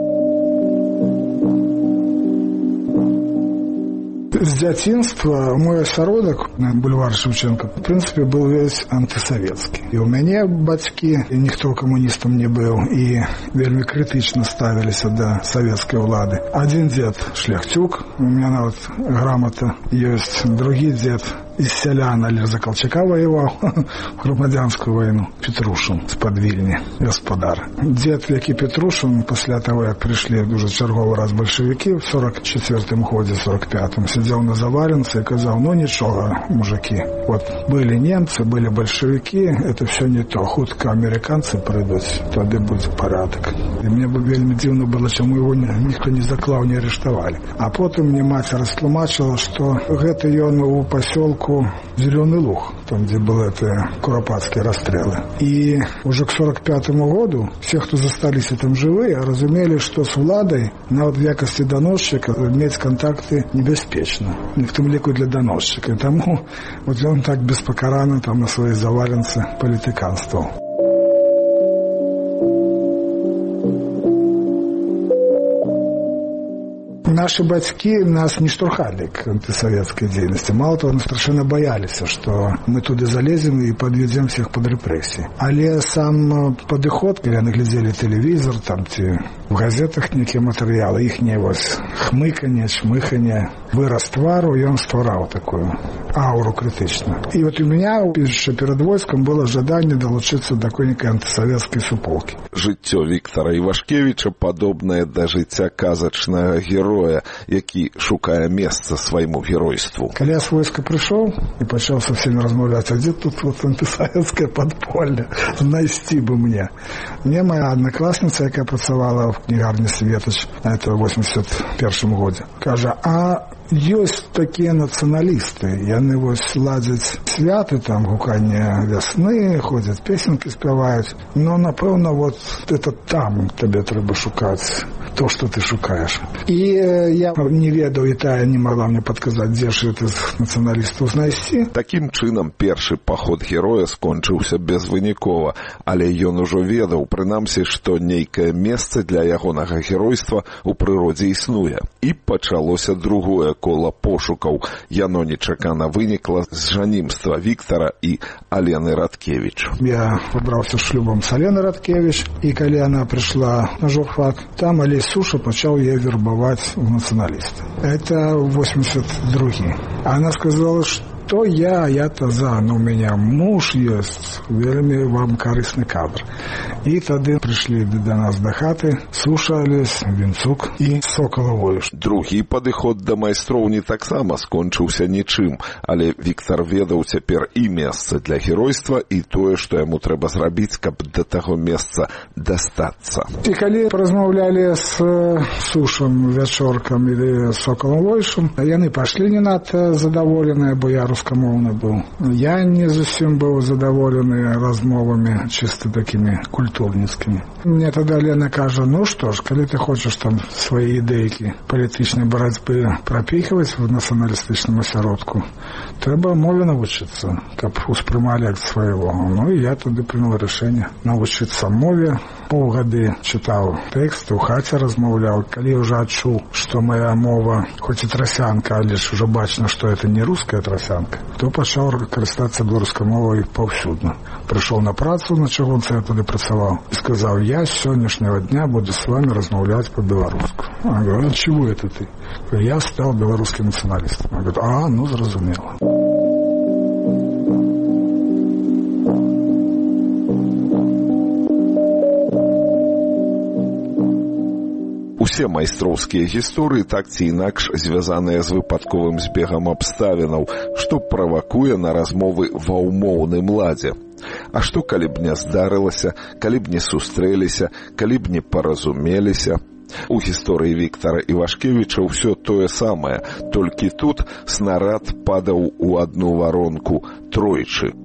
С дзяцінства мой асяродак на бульвар Шевченко, в принципе, был весь антисоветский. И у меня бацьки, и никто коммунистом не был, и вельми критично ставились до советской влады. Один дед шляхтюк, у меня нават грамота есть, другой дед из селян, але за Колчака воевал в громадянскую войну. Петрушин з-пад Вільні, господар. Дед, який Петрушин, після того, як прийшли дуже черговий раз большевики, в 44-му годі, 45-му, сидів на заваленці і казав, ну нічого, мужики, от були німці, були большевики, це все не то, хутко американці прийдуть, тоді буде порядок. І мені вельми дивно було, чому його ніхто не заклав, не арештували. А потім мені мать розтлумачила, що це ён у поселку Зеленый Луг, там, где были куропатские расстрелы. И уже к 45-му году все, кто застались там живые, разумели, что с владой на в якости доносчика иметь контакты небеспечно. В том лику для доносчика. И тому вот он так беспокарано там на своей заваленце политиканствовал. Наши бацьки нас не штурхали к антисоветской деятельности. Мало того, они страшенно боялись, что мы туда залезем и подведем всех под репрессии. Але сам подыход, когда наглядели телевизор, там в газетах некие материалы, их не вот хмыканье, чмыханье, выраз твару, и он створал такую ауру критичную. И вот у меня еще перед войском было ожидание долучиться до какой-нибудь антисоветской суполки. Жыццё Віктара Івашкевіча падобнае да жыцця казачнага героя, які шукае месца свайму геройству. Калі я з войска прыйшоў і пачаў со всеми размаўляць, а дзе тут вот антисоветское подполье, знайсці бы мне. Мне моя одноклассница, якая працавала в кнігарні «Светоч», это в 81-м годзе, кажа, а Ёсць такія нацыяналісты, яны вось ладзяць святы, там гуканне вясны, ходзяць песенкі спяваюць, но напэўна вот это там табе трэба шукаць то, што ты шукаеш. І я не ведаў, і тая не могла мне падказаць, дзе ж гэтых нацыяналістаў знайсці. Такім чынам першы паход героя скончыўся безвынікова, але ён ужо ведаў, прынамсі, што нейкае месца для ягонага геройства ў прыродзе існуе. І пачалося другое кола пошукаў. Яно нечакана вынікла з жанімства Віктара і Алены Радкевіч. Я выбраўся шлюбам з Аленай Радкевіч, і калі яна прыйшла на журфак, там Алесь Суша пачаў яе вербаваць у нацыяналісты. Это 82-й. Она сказала, что я-то за, но у меня муж есть, вельмі вам карысны кадр. І тады прыйшлі да нас да хаты Суша, Алесь, Вінцук і Сокалавой. Другі падыход да майстроўні таксама скончыўся нічым, але Віктар ведаў цяпер і месца для геройства, і тое, што яму трэба зрабіць, каб да таго месца дастацца. І калі размаўлялі з Сушам вячоркам і Сокалавойшым, яны пашлі не надта задаволеныя, бо я рускамоўны быў. Я не зусім быў задаволены размовамі чыста такімі культурніцкімі. Мне тады Лена кажа, ну што ж, калі ты хочаш там свае ідэйкі палітычнай барацьбы прапіхваць в нацыяналістычным асяродку, трэба мове навучыцца, каб успрымалі як свайго. Ну і я тады прынял рашэнне навучыцца мове. Паўгады чытаў тэкст, у хаце размаўляў. Калі ўжо адчуў, што моя мова хоць і трасянка, але ж ужо бачна, што это не руская трасянка, то пачаў карыстацца беларускай мовай паўсюдна. Прыйшоў на працу на чыгунцы, я тады працаваў, і сказаў, я з сённяшняга дня буду с вами размаўляць по-беларуску. Я говорю, а чего это ты? Я стал беларускім нацыяналістам. Я говорю, ну зразумела. Усе майстроўскія гісторыі так ці інакш звязаныя з выпадковым збегам абставінаў, што правакуе на размовы ва ўмоўным ладзе. А што, калі б не здарылася, калі б не сустрэліся, калі б не паразумеліся? У гісторыі Віктара Івашкевіча ўсё тое самае, толькі тут снарад падаў у адну варонку тройчы.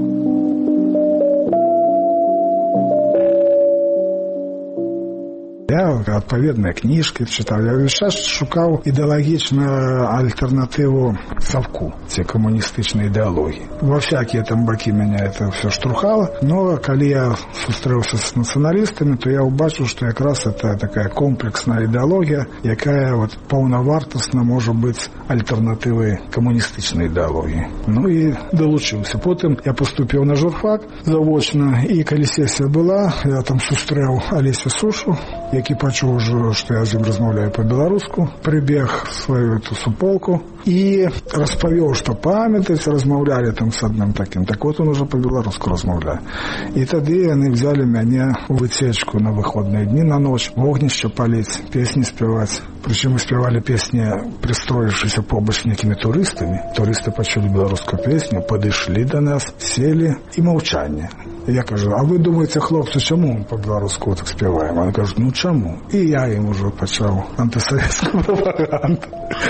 Я адпаведныя кніжкі чытаў. Я ўвесь час шукаў ідэалагічную альтэрнатыву Савку, ці камуністычнай ідэалогіі. Во всякие там бакі мяне это все штурхало, но калі я сустрэўся з нацыяналістамі, то я ўбачыў, што якраз это такая комплексная ідэалогія, якая вот паўнавартасна можа быць альтэрнатывай камуністычнай ідэалогіі. Ну і далучыўся. Потым я поступіў на журфак завочна, і калі сесія была, я там сустрэў Алесю Сушу, які пачуў ужо, што я з ім размаўляю па-беларуску, прыбег сваю эту суполку і распавёў, што памятаць, размаўлялі там з адным такім. Так вот он уже па-беларуску размаўляе. І тады яны взяли мяне ў выцечку на выходныя дні, на ноч, вогнішча паліць, песні спяваць. Прычым мы спявалі песні, прыстроіўшыся побач некімі турыстамі. Турысты пачулі беларускую песню, падышлі да нас, селі і маўчанне. Я кажу, а вы думаете, хлопцы, чаму мы по-беларуску так спяваем? Они кажут, ну чаму? І я ім ужо пачаў антысавецкую прапаганду.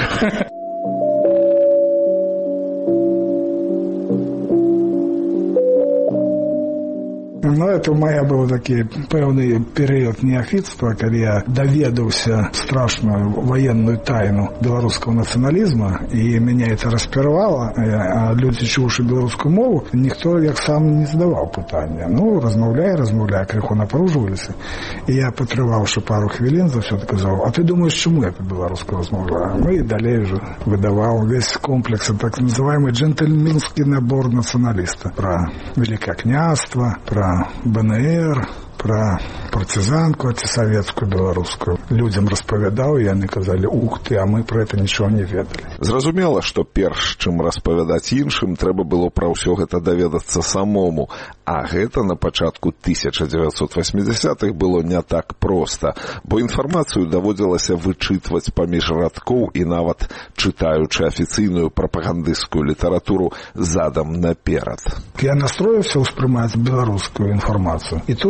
Ну, это у меня был такой пэўны перыяд неафіцтва, калі я даведаўся страшную военную тайну беларускага нацыяналізма, і мяне это распірвала, а людзі, чуўшы беларускую мову, ніхто як сам не задаваў пытання. Ну, размаўляе, крыху напружваліся. І я, патрываўшы пару хвілін, заўсёды казаў, а ты думаешь, чаму я по-беларуску размаўляю? Ну, і далей уже выдаваў весь комплекс, так называемый джентльменский набор нацыяналіста. Про Великое княжество, про БНР, про партизанку антисоветскую беларускую. Людям распавядаў, і яны казалі, ух ты, а мы про это нічого не ведалі. Зразумела, што перш чым распавядаць іншым, трэба было пра ўсё гэта даведацца самому. А гэта на пачатку 1980-х было не так проста, бо інфармацыю даводзілася вычытваць паміж радкоў і нават чытаючы афіцыйную прапагандысцкую літаратуру задам наперад. Я настроіўся ўспрымаць беларускую інфармацыю, і тут яна раптам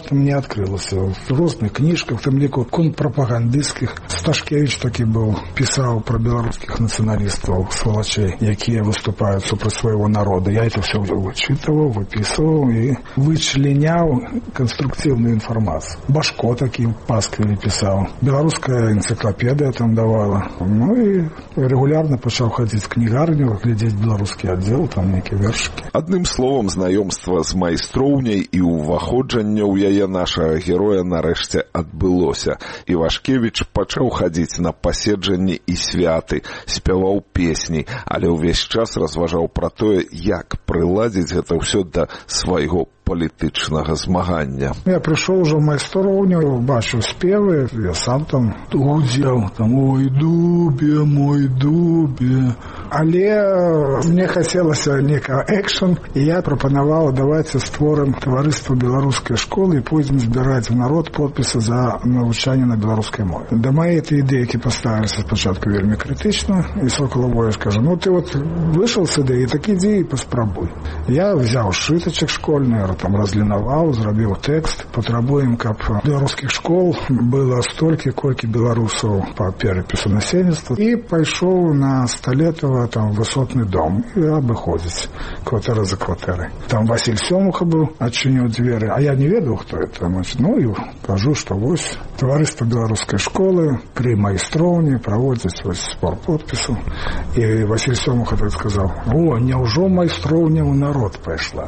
раптам не адкрылася. В розных кніжках, там ліку контрпрапагандысцкіх. Сташкевіч такі быў, пісаў пра беларускіх нацыяналістаў, свалачэй, якія выступаюць супраць свайго народа. Я это все вычытываў, выпісываў і вычленяў канструктыўную інфармацыю. Башко такі ў пасквілі пісаў. Беларуская энцыклапедыя там давала. Ну і регулярна пачаў хадзіць в кнігарню, глядзець беларускі аддзел, там нейкія вершыкі. Адным словам, знаёмства з майстроўняй і ўваходжанне ў яе нашага героя нарэшце адбылося. Івашкевіч пачаў хадзіць на паседжанні і святы, спяваў песні, але ўвесь час разважаў пра тое, як прыладзіць гэта ўсё да свайго палітычнага змагання. Я прыйшоў ужо ў майстроўню, бачыў спевы, я сам там гудзеў, там «Ой, дубе, мой дубе». Але мне хацелася некага экшн, і я прапанаваў, давайце створым таварыства беларускай школы і пойдзем збіраць в народ подпісы за навучанне на беларускай мове. Да мае этой ідэйкі паставіліся спачатку вельмі крытычна, і Соколовой скажа, ну ты вот вышел з ідэі, так ідзі і паспрабуй. Я взяў шытачак школьны, там разлінаваў, зрабіў тэкст. Патрабуем, каб беларускіх школ было столькі, колькі беларусаў па перапісу насельніцтва. І пайшоў на Сталетава, там высотны дом, і абыходзіць кватэра за кватэрай. Там Васіль Сёмуха быў, адчыніў дзверы, а я не ведаў, хто это. Ну і кажу, што вось таварыства беларускай школы пры майстроўні праводзяць вось збор подпісу. І Васіль Сёмуха так сказаў: «О, няўжо майстроўня ў народ пайшла?»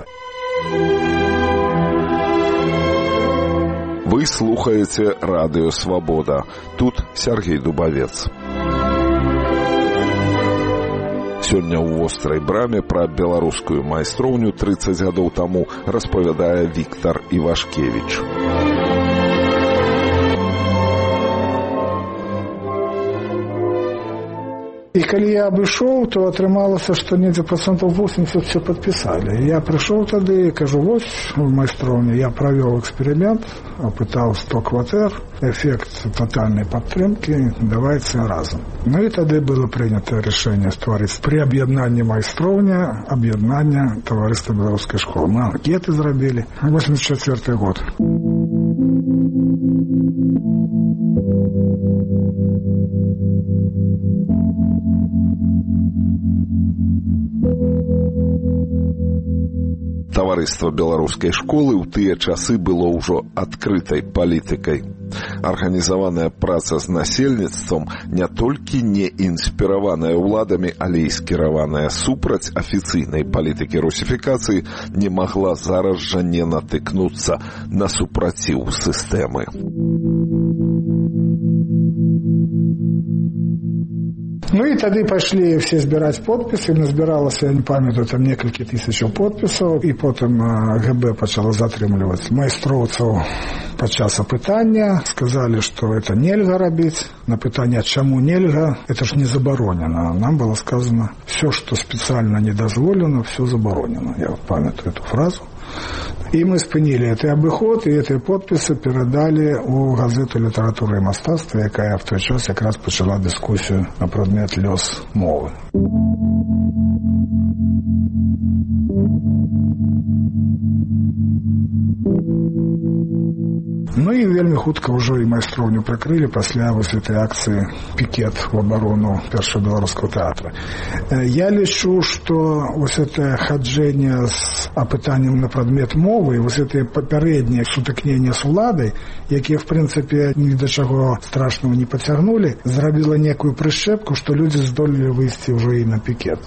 Вы слухаеце Радыё Свабода. Тут Сергей Дубавец. Сёння ў вострай браме пра беларускую майстроўню 30 гадоў таму распавядае Віктар Івашкевіч. І калі я абышоў, то атрымалася, што недзе процентаў 80 все падпісалі. Я прыйшоў тады і кажу, вось в майстроўні я правёў эксперымент, опытаў 100 кватэр, эфект тотальнай падтрымкі, давайце разам. Ну і тады было прынята рашэнне стварыць пры аб'яднанні майстроўня, аб'яднання таварыства беларускай школы. Мы анкеты зрабілі. 84 год. Таварыства беларускай школы ў тыя часы было ўжо адкрытай палітыкай. Арганізаваная праца з насельніцтвам не толькі не інспіраваная ўладамі, але і скіраваная супраць афіцыйнай палітыкі русіфікацыі не магла зараз жа не натыкнуцца на супраціў сістэмы. Ну і тады пайшлі все збіраць подпісы, назбіралася, я не памятаю, там некалькі тысячаў подпісаў, і потым ГБ пачала затрымліваць майстроўцаў падчас апытання, сказалі, што это нельга рабіць. На пытанне, чаму нельга, это ж не забаронена. Нам было сказано, все, что специально не дозволено, все заборонено. Я памятаю эту фразу. И мы спынілі гэты абыход, і гэтыя подпісы перадалі ў газету «Літаратура і мастацтва», якая в той час якраз пачала дыскусію на прадмет лёс мовы. Ну і вельмі хутка ўжо і майстроўню прыкрылі пасля вось гэтай акцыі «Пікет» в абарону першага беларускага тэатра. Я лічу, што вось гэта хаджэнне з апытаннем на прадмет мовы і вось гэтыя папярэднія сутыкнення з уладай, якія, в прынцыпе, ні да чаго страшнага не пацягнулі, зрабіла некую прышчэпку, што людзі здолелі выйсці ўжо і на пікет.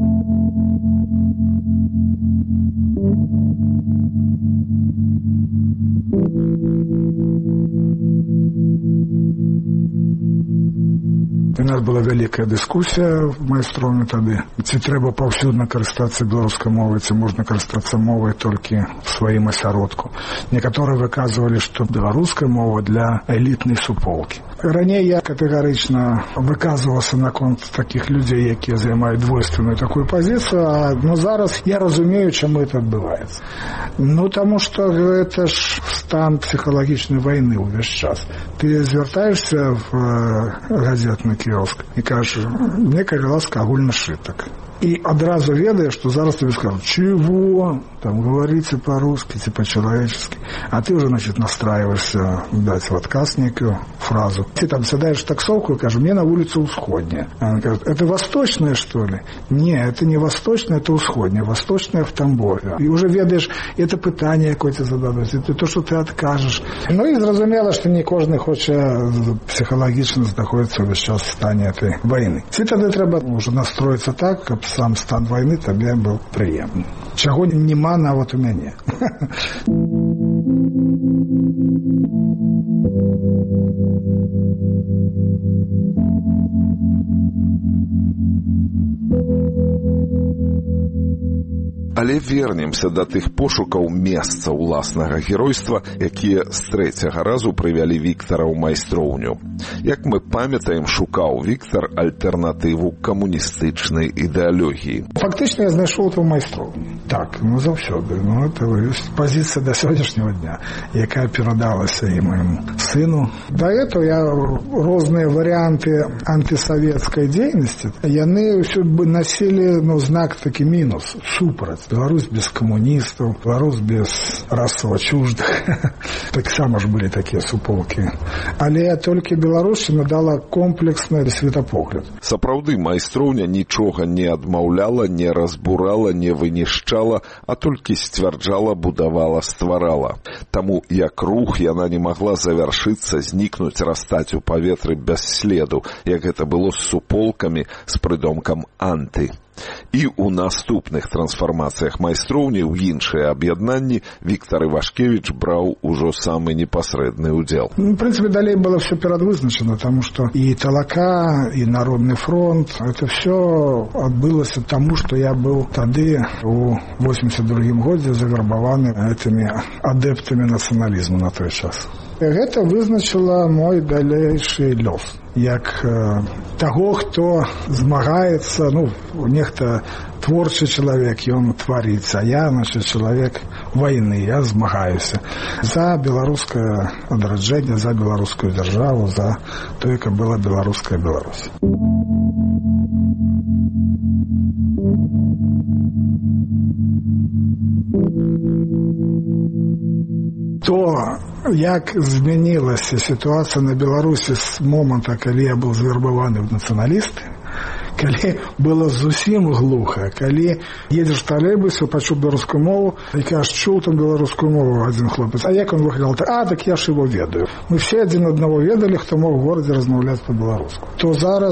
У нас была вялікая дыскусія в майстроўні тады. Ці трэба паўсюдна карыстацца беларускай мовай, ці можна карыстацца мовай толькі в сваім асяродку. Некаторыя выказвалі, што беларуская мова для элітнай суполкі. Раней я катэгарычна выказваўся наконт такіх людзей, якія займаюць двойственную такую пазіцыю, но зараз я разумею, чаму это адбываецца. Ну, таму што гэта ж стан псіхалагічнай вайны ўвесь час. Ты звяртаешся в газетны кіоск і кажаш, мне, калі ласка, агульны шытак. и одразу ведаешь, что зараз тебе скажут: чего? Там говорите по-русски, типа по-человечески. А ты уже, значит, настраиваешься дать в отказ некую фразу. Ты там садаешь в таксовку и скажешь: мне на улицу Усходняя. Она говорит: это восточная, что ли? Не, это не восточная, это Усходняя. Восточная в Тамбове. И уже ведаешь, это пытание какое-то зададуть, это то, что ты откажешь. Ну и зразумела, что не кожный хоча психологично знаходиться весь час в стані этой войны. Ці тады треба уже настроиться так, каб сам стан войны табе был приемный. Чаго нема нават у мяне. Але вернемся да тых пошукаў месца ўласнага геройства, якія з трэцяга разу прывялі Віктара ў майстроўню. Як мы памятаем, шукаў Віктар альтэрнатыву камуністычнай ідэалогіі. Фактычна я знайшоў эту майстроўню. Так, ну заўсёды. Ну, это пазіцыя да сённяшняга дня, якая перадалася і майму сыну. Да этого я розныя варыянты антысавецкай дзейнасці, яны ўсё насілі, ну, знак такі мінус, супраць. Беларусь без камуністаў, Беларусь без расава чуждых. Таксама ж былі такія суполкі. Але толькі Беларусчына дала комплексны светапогляд. Сапраўды, майстроўня нічога не адмаўляла, не разбурала, не вынішчала, а толькі сцвярджала, будавала, стварала. Таму як рух яна не магла завяршыцца, знікнуць, растаць у паветры без следу, як гэта было з суполкамі, з прыдомкам анты. І ў наступных трансфармацыях майстроўні ў іншыя аб'яднанні Віктар Івашкевіч браў ужо самы непасрэдны ўдзел. В принципе, далей было все перадвызначана, потому что и Талака, и Народный фронт, это все отбылося тому, что я был тады у 82-м годзе завербаваны этими адэптамі нацыяналізму на той час. Гэта вызначыла мой далейшы лёс. Як таго, хто змагаецца, ну, нехта творчы чалавек, ён тварыць, а я, значит, чалавек вайны, я змагаюся за беларускае адраджэнне, за беларускую дзяржаву, за тое, каб была беларуская Беларусь. То, як змянілася сітуацыя на Беларусі з момента, калі я быў завербаваны ў нацыяналісты, калі было зусім глуха, калі едзеш в троллейбусе, пачуў беларускую мову, і кажаш: чуў там беларускую мову адзін хлопец. А як он выглядал? А, так я ж его ведаю. Мы все адзін аднаго ведалі, хто мог у горадзе размаўляць па-беларуску. То зараз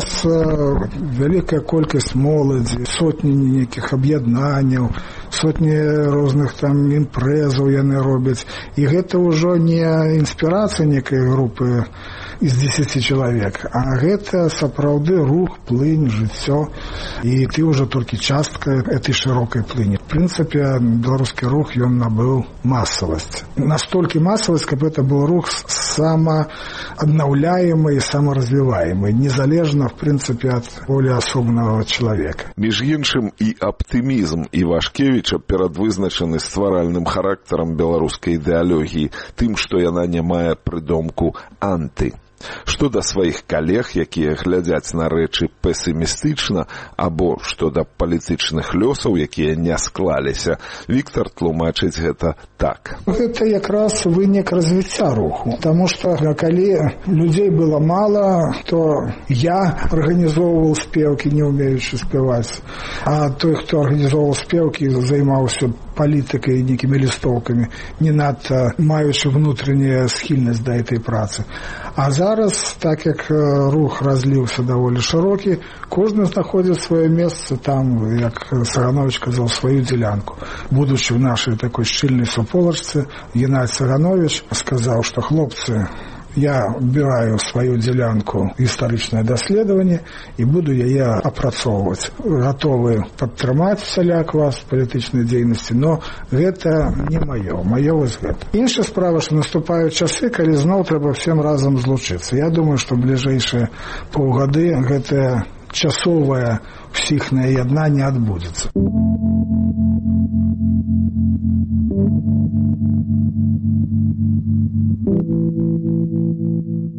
вялікая колькасць моладзі, сотні нейкіх аб'яднанняў, сотні розных там імпрэзаў яны робяць. І гэта ўжо не інспірацыя нейкай групы из 10 человек, а гэта сапраўды рух, плынь, жыццё, і ты уже толькі частка этой широкой плыни. В принципе, беларускі рух, ён набыў масавасць. Настолькі масавасць, каб это был рух самоаднаўляемый и саморазвиваемый, незалежно, в принципе, от воли асобнага человека. Між іншым, і аптымізм Івашкевіча перадвызначаны стваральным характарам беларускай ідэалогіі, тым, што яна не мае прыдомку анты. Што да сваіх калег, якія глядзяць на рэчы песімістычна, або што да палітычных лёсаў, якія не склаліся, Віктар тлумачыць гэта так. Гэта якраз вынік развіцця руху. Таму што калі людзей было мала, то я арганізоўваў спеўкі, не ўмеючы спяваць. А той, хто арганізоўваў спеўкі, займаўся палітыкай і нейкімі лістоўкамі, не надта маючы внутренняя схільнасць да этой працы. А зараз, так як рух разліўся даволі шырокі, кожны знаходзіць сваё месца там, як Саганович казаў, сваю дзелянку. Будучы в нашай такой шчыльнай суполачцы, Геннадий Саганович сказаў, што хлопцы, я убираю свою делянку гістарычнае даследаванне і буду яе апрацоўваць. Гатовы падтрымаць всяляк вас в палітычнай дзейнасці, но гэта не маё. Маё вось гэта. Іншая справа, што наступаюць часы, калі зноў трэба всем разам злучыцца. Я думаю, што бліжэйшыя паўгады гэтае часовае псіхнае яднанне адбудзецца.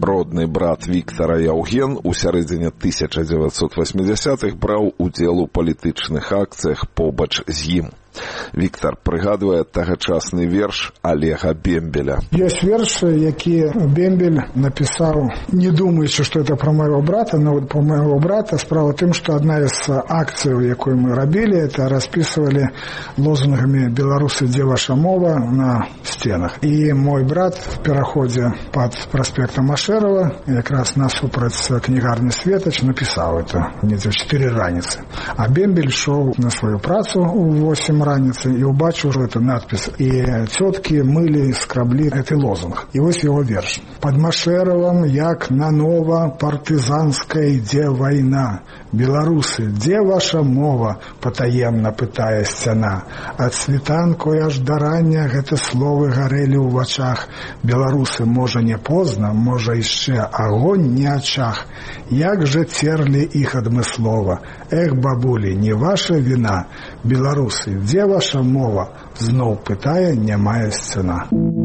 Родны брат Віктара Яўген у сярэдзіне 1980-х браў удзел у палітычных акцыях побач з ім. Віктар прыгадвае тагачасны верш Олега Бембеля. Ёсць верш, які Бембель напісаў, не думаючы, што это пра майго брата, но пра майго брата. Справа тым, што адна з акцый, якую мы рабілі, это распісвалі лозунгамі «Беларусы, дзе ваша мова» на сценах. І мой брат в пераходзе пад праспектам Машэрава, якраз насупраць кнігарні «Светач», напісаў это недзе ў 4 раніцы. А Бембель шоў на сваю працу ў 8 раніцы і ўбачыў ўжо эту надпіс. І цёткі мылі, скраблі гэты лозунг. І вось яго верш. «Пад Машэравам, як нанова партызанская ідзе вайна. Беларусы, дзе ваша мова?» – патаемна пытае сцяна. Ад світанку аж да рання гэта словы гарэлі ў вачах. Беларусы, можа, не позна, можа, яшчэ агонь не ачах. Як жа церлі іх адмыслова. Эх, бабулі, не ваша віна. Беларусы, дзе ваша мова? Зноў пытае нямая сцяна.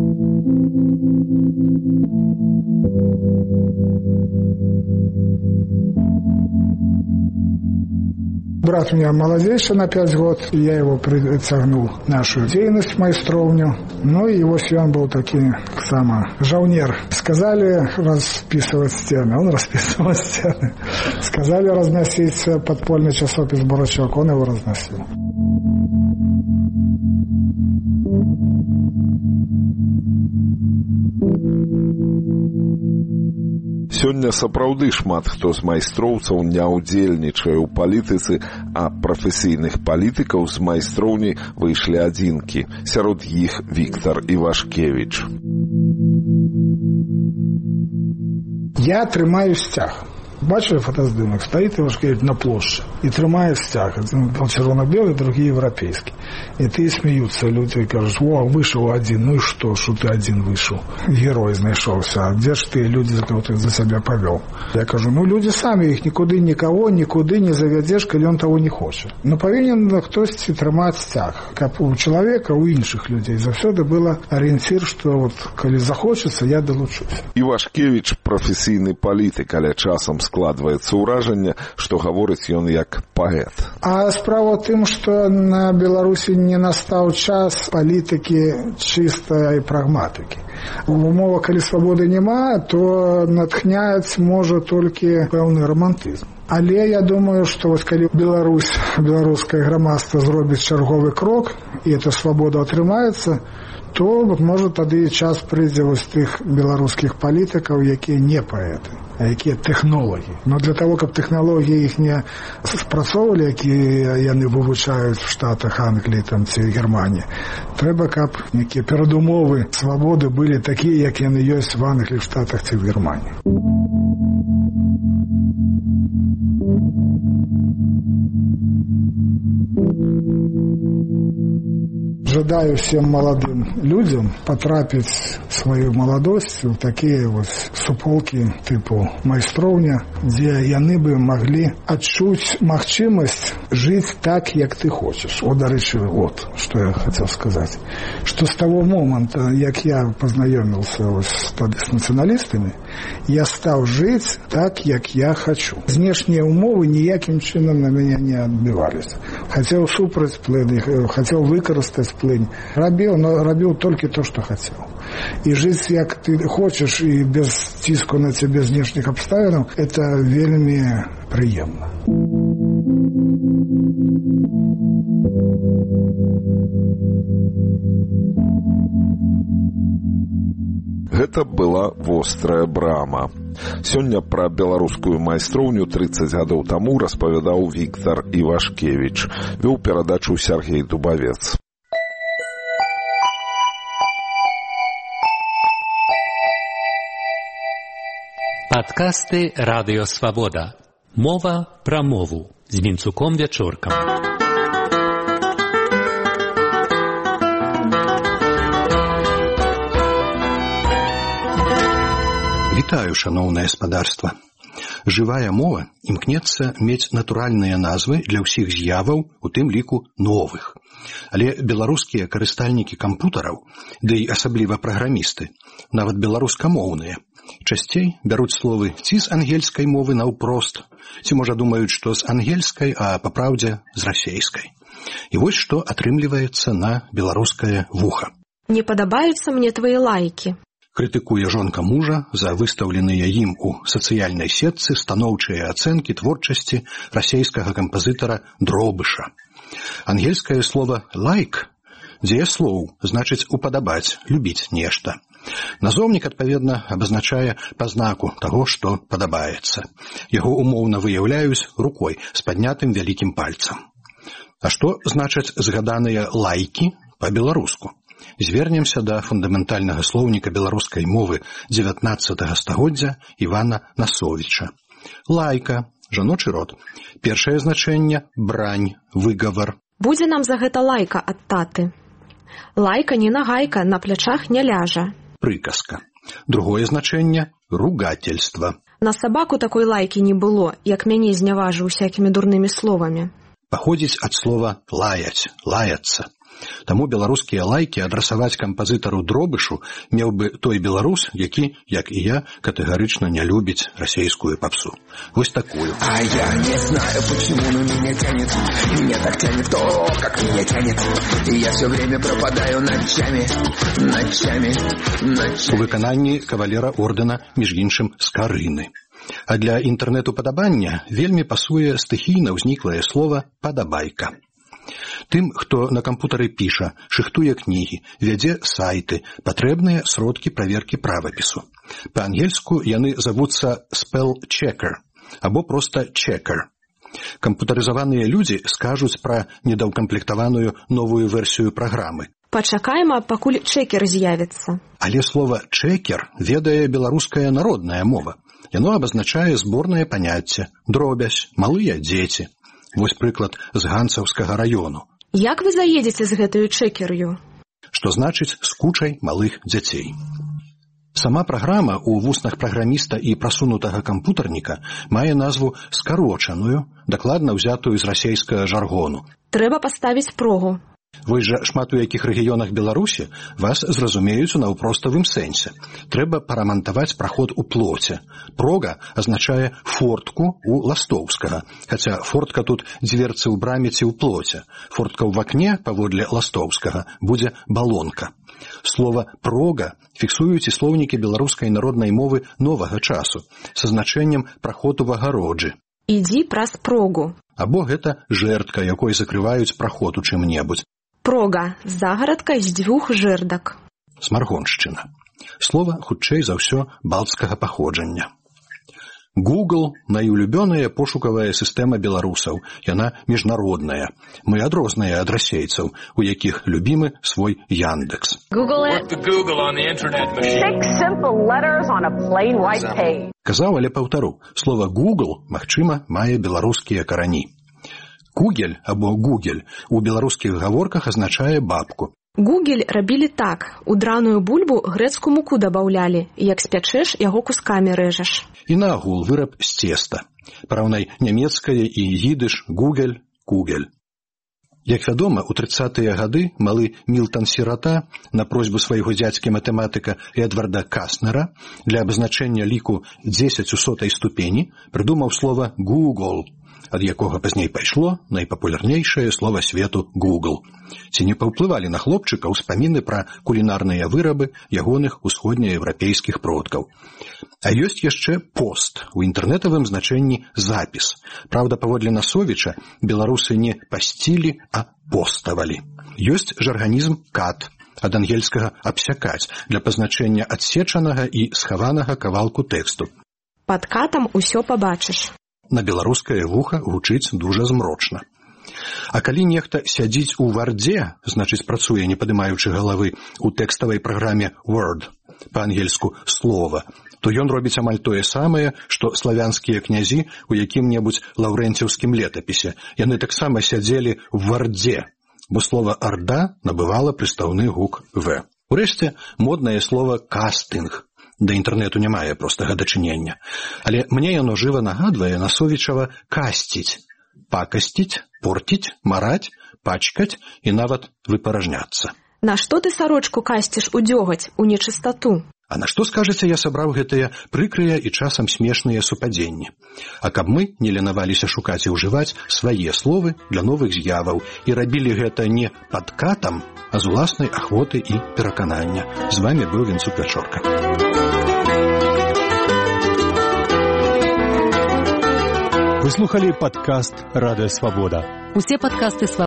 Брат у меня молодейший на 5 год, я его притягнул в нашу деятельность, майстровню. Ну и вот он был такой, жаунер. Сказали расписывать стены, он расписывал стены. Сказали разносить подпольный часопис «Бурачок», он его разносил. Сёння сапраўды шмат хто з майстроўцаў не ўдзельнічае ў палітыцы, а прафесійных палітыкаў з майстроўні выйшлі адзінкі. Сярод іх Віктар Івашкевіч. Я трымаю сцяг. Бачили фотоздымок? Стоит Ивашкевич на площади и трымает стяг. Один червоно-белый, другие европейские. И ты смеются люди и кажут: о, вышел один, ну и что ты один вышел? Герой знайшовся. А где ж ты, люди, за кого ты за себя повел? Я кажу, люди сами, их никуда не заведешь, коли он того не хочет. Но повинен хтось трымать стяг. Как у человека, у інших людей. Завсёды было ориентир, что вот, коли захочется, я долучусь. Івашкевіч професійны палітык, але часам складваецца ўражанне, што гаворыць ён як паэт. А справа в тым, што на Беларусі не настаў час палітыкі чыстай прагматыкі. В умовах, калі свабоды няма, то натхняць можа толькі пэўны романтызм. Але я думаю, што вот калі беларускае грамадства зробіць чарговы крок, і эта свабода атрымаецца, то вот, можа тады час прыйдзе вось тых беларускіх палітыкаў, якія не паэты, а якія тэхнолагі. Но для того, каб тэхналогіі іх не спрацоўвалі, якія яны вывучаюць в Штатах, Англіі там, ці Германіі, трэба, каб некія перадумовы свабоды былі такія, як яны ёсць в Англіі, в Штатах ці в Германіі. Жадаю всем молодым людям потрапить свою молодость в такие вот суполки типу майстровня, где яны бы могли отчуть магчимость жить так, как ты хочешь. Вот, дарэчы, вот, что я хотел сказать. Что с того момента, как я познакомился с националистами, я стал жить так, как я хочу. Внешние умовы ніяким чином на меня не отбивались. Хотел супраць плынь, хотел выкарыстаць плынь. Но робил только то, что хотел. И жить, как ты хочешь, и без ціску на тебе, без внешних обставин, это вельми приемно. Гэта была вострая брама. Сёння пра беларускую майстроўню 30 гадоў таму распавядаў Віктар Івашкевіч. Вёў перадачу Сергей Дубавец. Падкасты Радыё Свабода. Мова пра мову з Вінцуком Вячоркам. Вітаю, шаноўнае спадарства. Жывая мова імкнецца мець натуральныя назвы для ўсіх з'яваў, у тым ліку новых. Але беларускія карыстальнікі кампутараў, ды і асабліва праграмісты, нават беларускамоўныя, часцей бяруць словы ці з ангельскай мовы наўпрост, ці, можа, думаюць, што з ангельскай, а папраўдзе з расейскай. І вось што атрымліваецца на беларускае вуха. «Не падабаюцца мне твои лайкі», крытыкуе жонка мужа за выстаўленыя ім у сацыяльнай сетцы станоўчыя ацэнкі творчасці расейскага кампазітара Дробыша. Ангельскае слова «лайк» дзеяслоў, значыць упадабаць, любіць нешта. Назоўнік, адпаведна, абазначае пазнаку таго, што падабаецца. Яго умоўна выяўляюць рукой з паднятым вялікім пальцам. А што значаць згаданыя лайкі па-беларуску? Звернемся да фундаментальнага слоўніка беларускай мовы 19 стагоддзя Івана Насовіча. Лайка, жаночы род. Першае значэнне – брань, выгавар. «Будзе нам за гэта лайка ад таты. Лайка не нагайка, на плячах не ляжа». Прыказка. Другое значэнне – ругательства. «На сабаку такой лайкі не было, як мяне зняважыў усякімі дурнымі словамі». Паходзіць ад слова «лаяць», «лаяцца». Таму беларускія лайкі адрасаваць кампазітару Дробышу меў бы той беларус, які, як і я, катэгарычна не любіць расейскую попсу. Вось такую. А я не знаю, почему, но меня тянет. Меня так тянет то, как меня тянет. И я все время пропадаю ночами. У выкананні кавалера ордэна, між іншым, Скарыны. А для інтэрнэту падабання вельмі пасуе стыхійна ўзніклае слова «падабайка». Тым, хто на кампутары піша, шыхтуе кнігі, вядзе сайты, патрэбныя сродкі праверкі правапісу. Па-ангельску яны завуцца spell checker або проста checker. Кампутарызаваныя людзі скажуць пра недаўкамплектаваную новую версію праграмы. Пачакаем, пакуль чекер з'явіцца. Але слова «чекер» ведае беларуская народная мова. Яно абазначае зборнае паняцце, дробязь, малыя дзеці. Вось прыклад з Ганцаўскага раёну. Як вы заедзеце з гэтую чекер'ю? Што значыць з кучай малых дзяцей. Сама праграма ў вуснах праграміста і прасунутага кампутарніка мае назву скарочаную, дакладна ўзятую з расейскага жаргону. Трэба паставіць прогу. Вось жа шмат у якіх рэгіёнах Беларусі вас зразумеюць у наўпроставым сэнсе. Трэба парамантаваць праход у плоце. Прога азначае фортку у Ластоўскага, хаця фортка тут дзверцы ў браме ці ў плоце. Фортка ў вакне, паводле Ластоўскага, будзе балонка. Слова «прога» фіксуюць і слоўнікі беларускай народнай мовы новага часу са значэннем праход у агароджы. Ідзі праз прогу. Або гэта жэрдка, якой закрываюць праход у чым-небудзь. Прога – загарадка з 2 жэрдак. Смаргоншчына. Слова хутчэй за ўсё балцкага паходжання. Google – найулюбёная пошукавая сістэма беларусаў. Яна міжнародная. Мы адрозныя ад расейцаў, у якіх любімы свой Яндекс. Казаў, але паўтару. Слова Google, магчыма, мае беларускія карані. Кугель або гугель у беларускіх гаворках азначае бабку. Гугель рабілі так. У драную бульбу грэцкую муку дабаўлялі. Як спячэш, яго кускамі рэжаш. І наогул выраб з цеста. Параўнай нямецкае і їдыш гугель, кугель. Як вядома, у 30-е гады малы Мілтан Сірата на просьбу свайго дзядзькі-матэматыка Эдварда Каснера для абазначэння ліку 10 у 100-й ступені прыдумаў слова «Google», ад якога пазней пайшло найпапулярнейшае слова свету Google. Ці не паўплывалі на хлопчыка ўспаміны пра кулінарныя вырабы ягоных усходнееўрапейскіх продкаў. А ёсць яшчэ пост, у інтэрнэтавым значэнні запіс. Праўда, паводле Насовіча, беларусы не пасцілі, а поставалі. Ёсць жарганізм кат, ад ангельскага абсякаць, для пазначэння адсечанага і схаванага кавалку тэксту. Пад катам усё пабачыш. На беларускае вуха гучыць дужа змрочна. А калі нехта сядзіць у вардзе, значыць працуе, не падымаючы галавы, у тэкставай праграме Word, па-ангельску «слова», то ён робіць амаль тое самае, што славянскія князі у якім-небудзь лаўрэнціўскім летапісе. Яны таксама сядзелі в вардзе, бо слова «арда» набывала прыстаўны гук «в». Урэшце, моднае слова «кастынг». да інтэрнэту не мае простага дачынення. Але мне яно жыва нагадвае насовічава касціць, пакасціць, порціць, мараць, пачкаць і нават выпаражняцца. На што ты сарочку касціш у дзёгаць, у нечыстату? А на што, скажаце, я сабраў гэтыя прыкрыя і часам смешныя супадзенні? А каб мы не ленаваліся шукаць і ўжываць свае словы для новых з'яваў і рабілі гэта не падкатам, а з уласнай ахвоты і пераканання. З вамі быў Вінцук Вячорка. Вы слухали падкаст «Радыё Свабода». Усе падкасты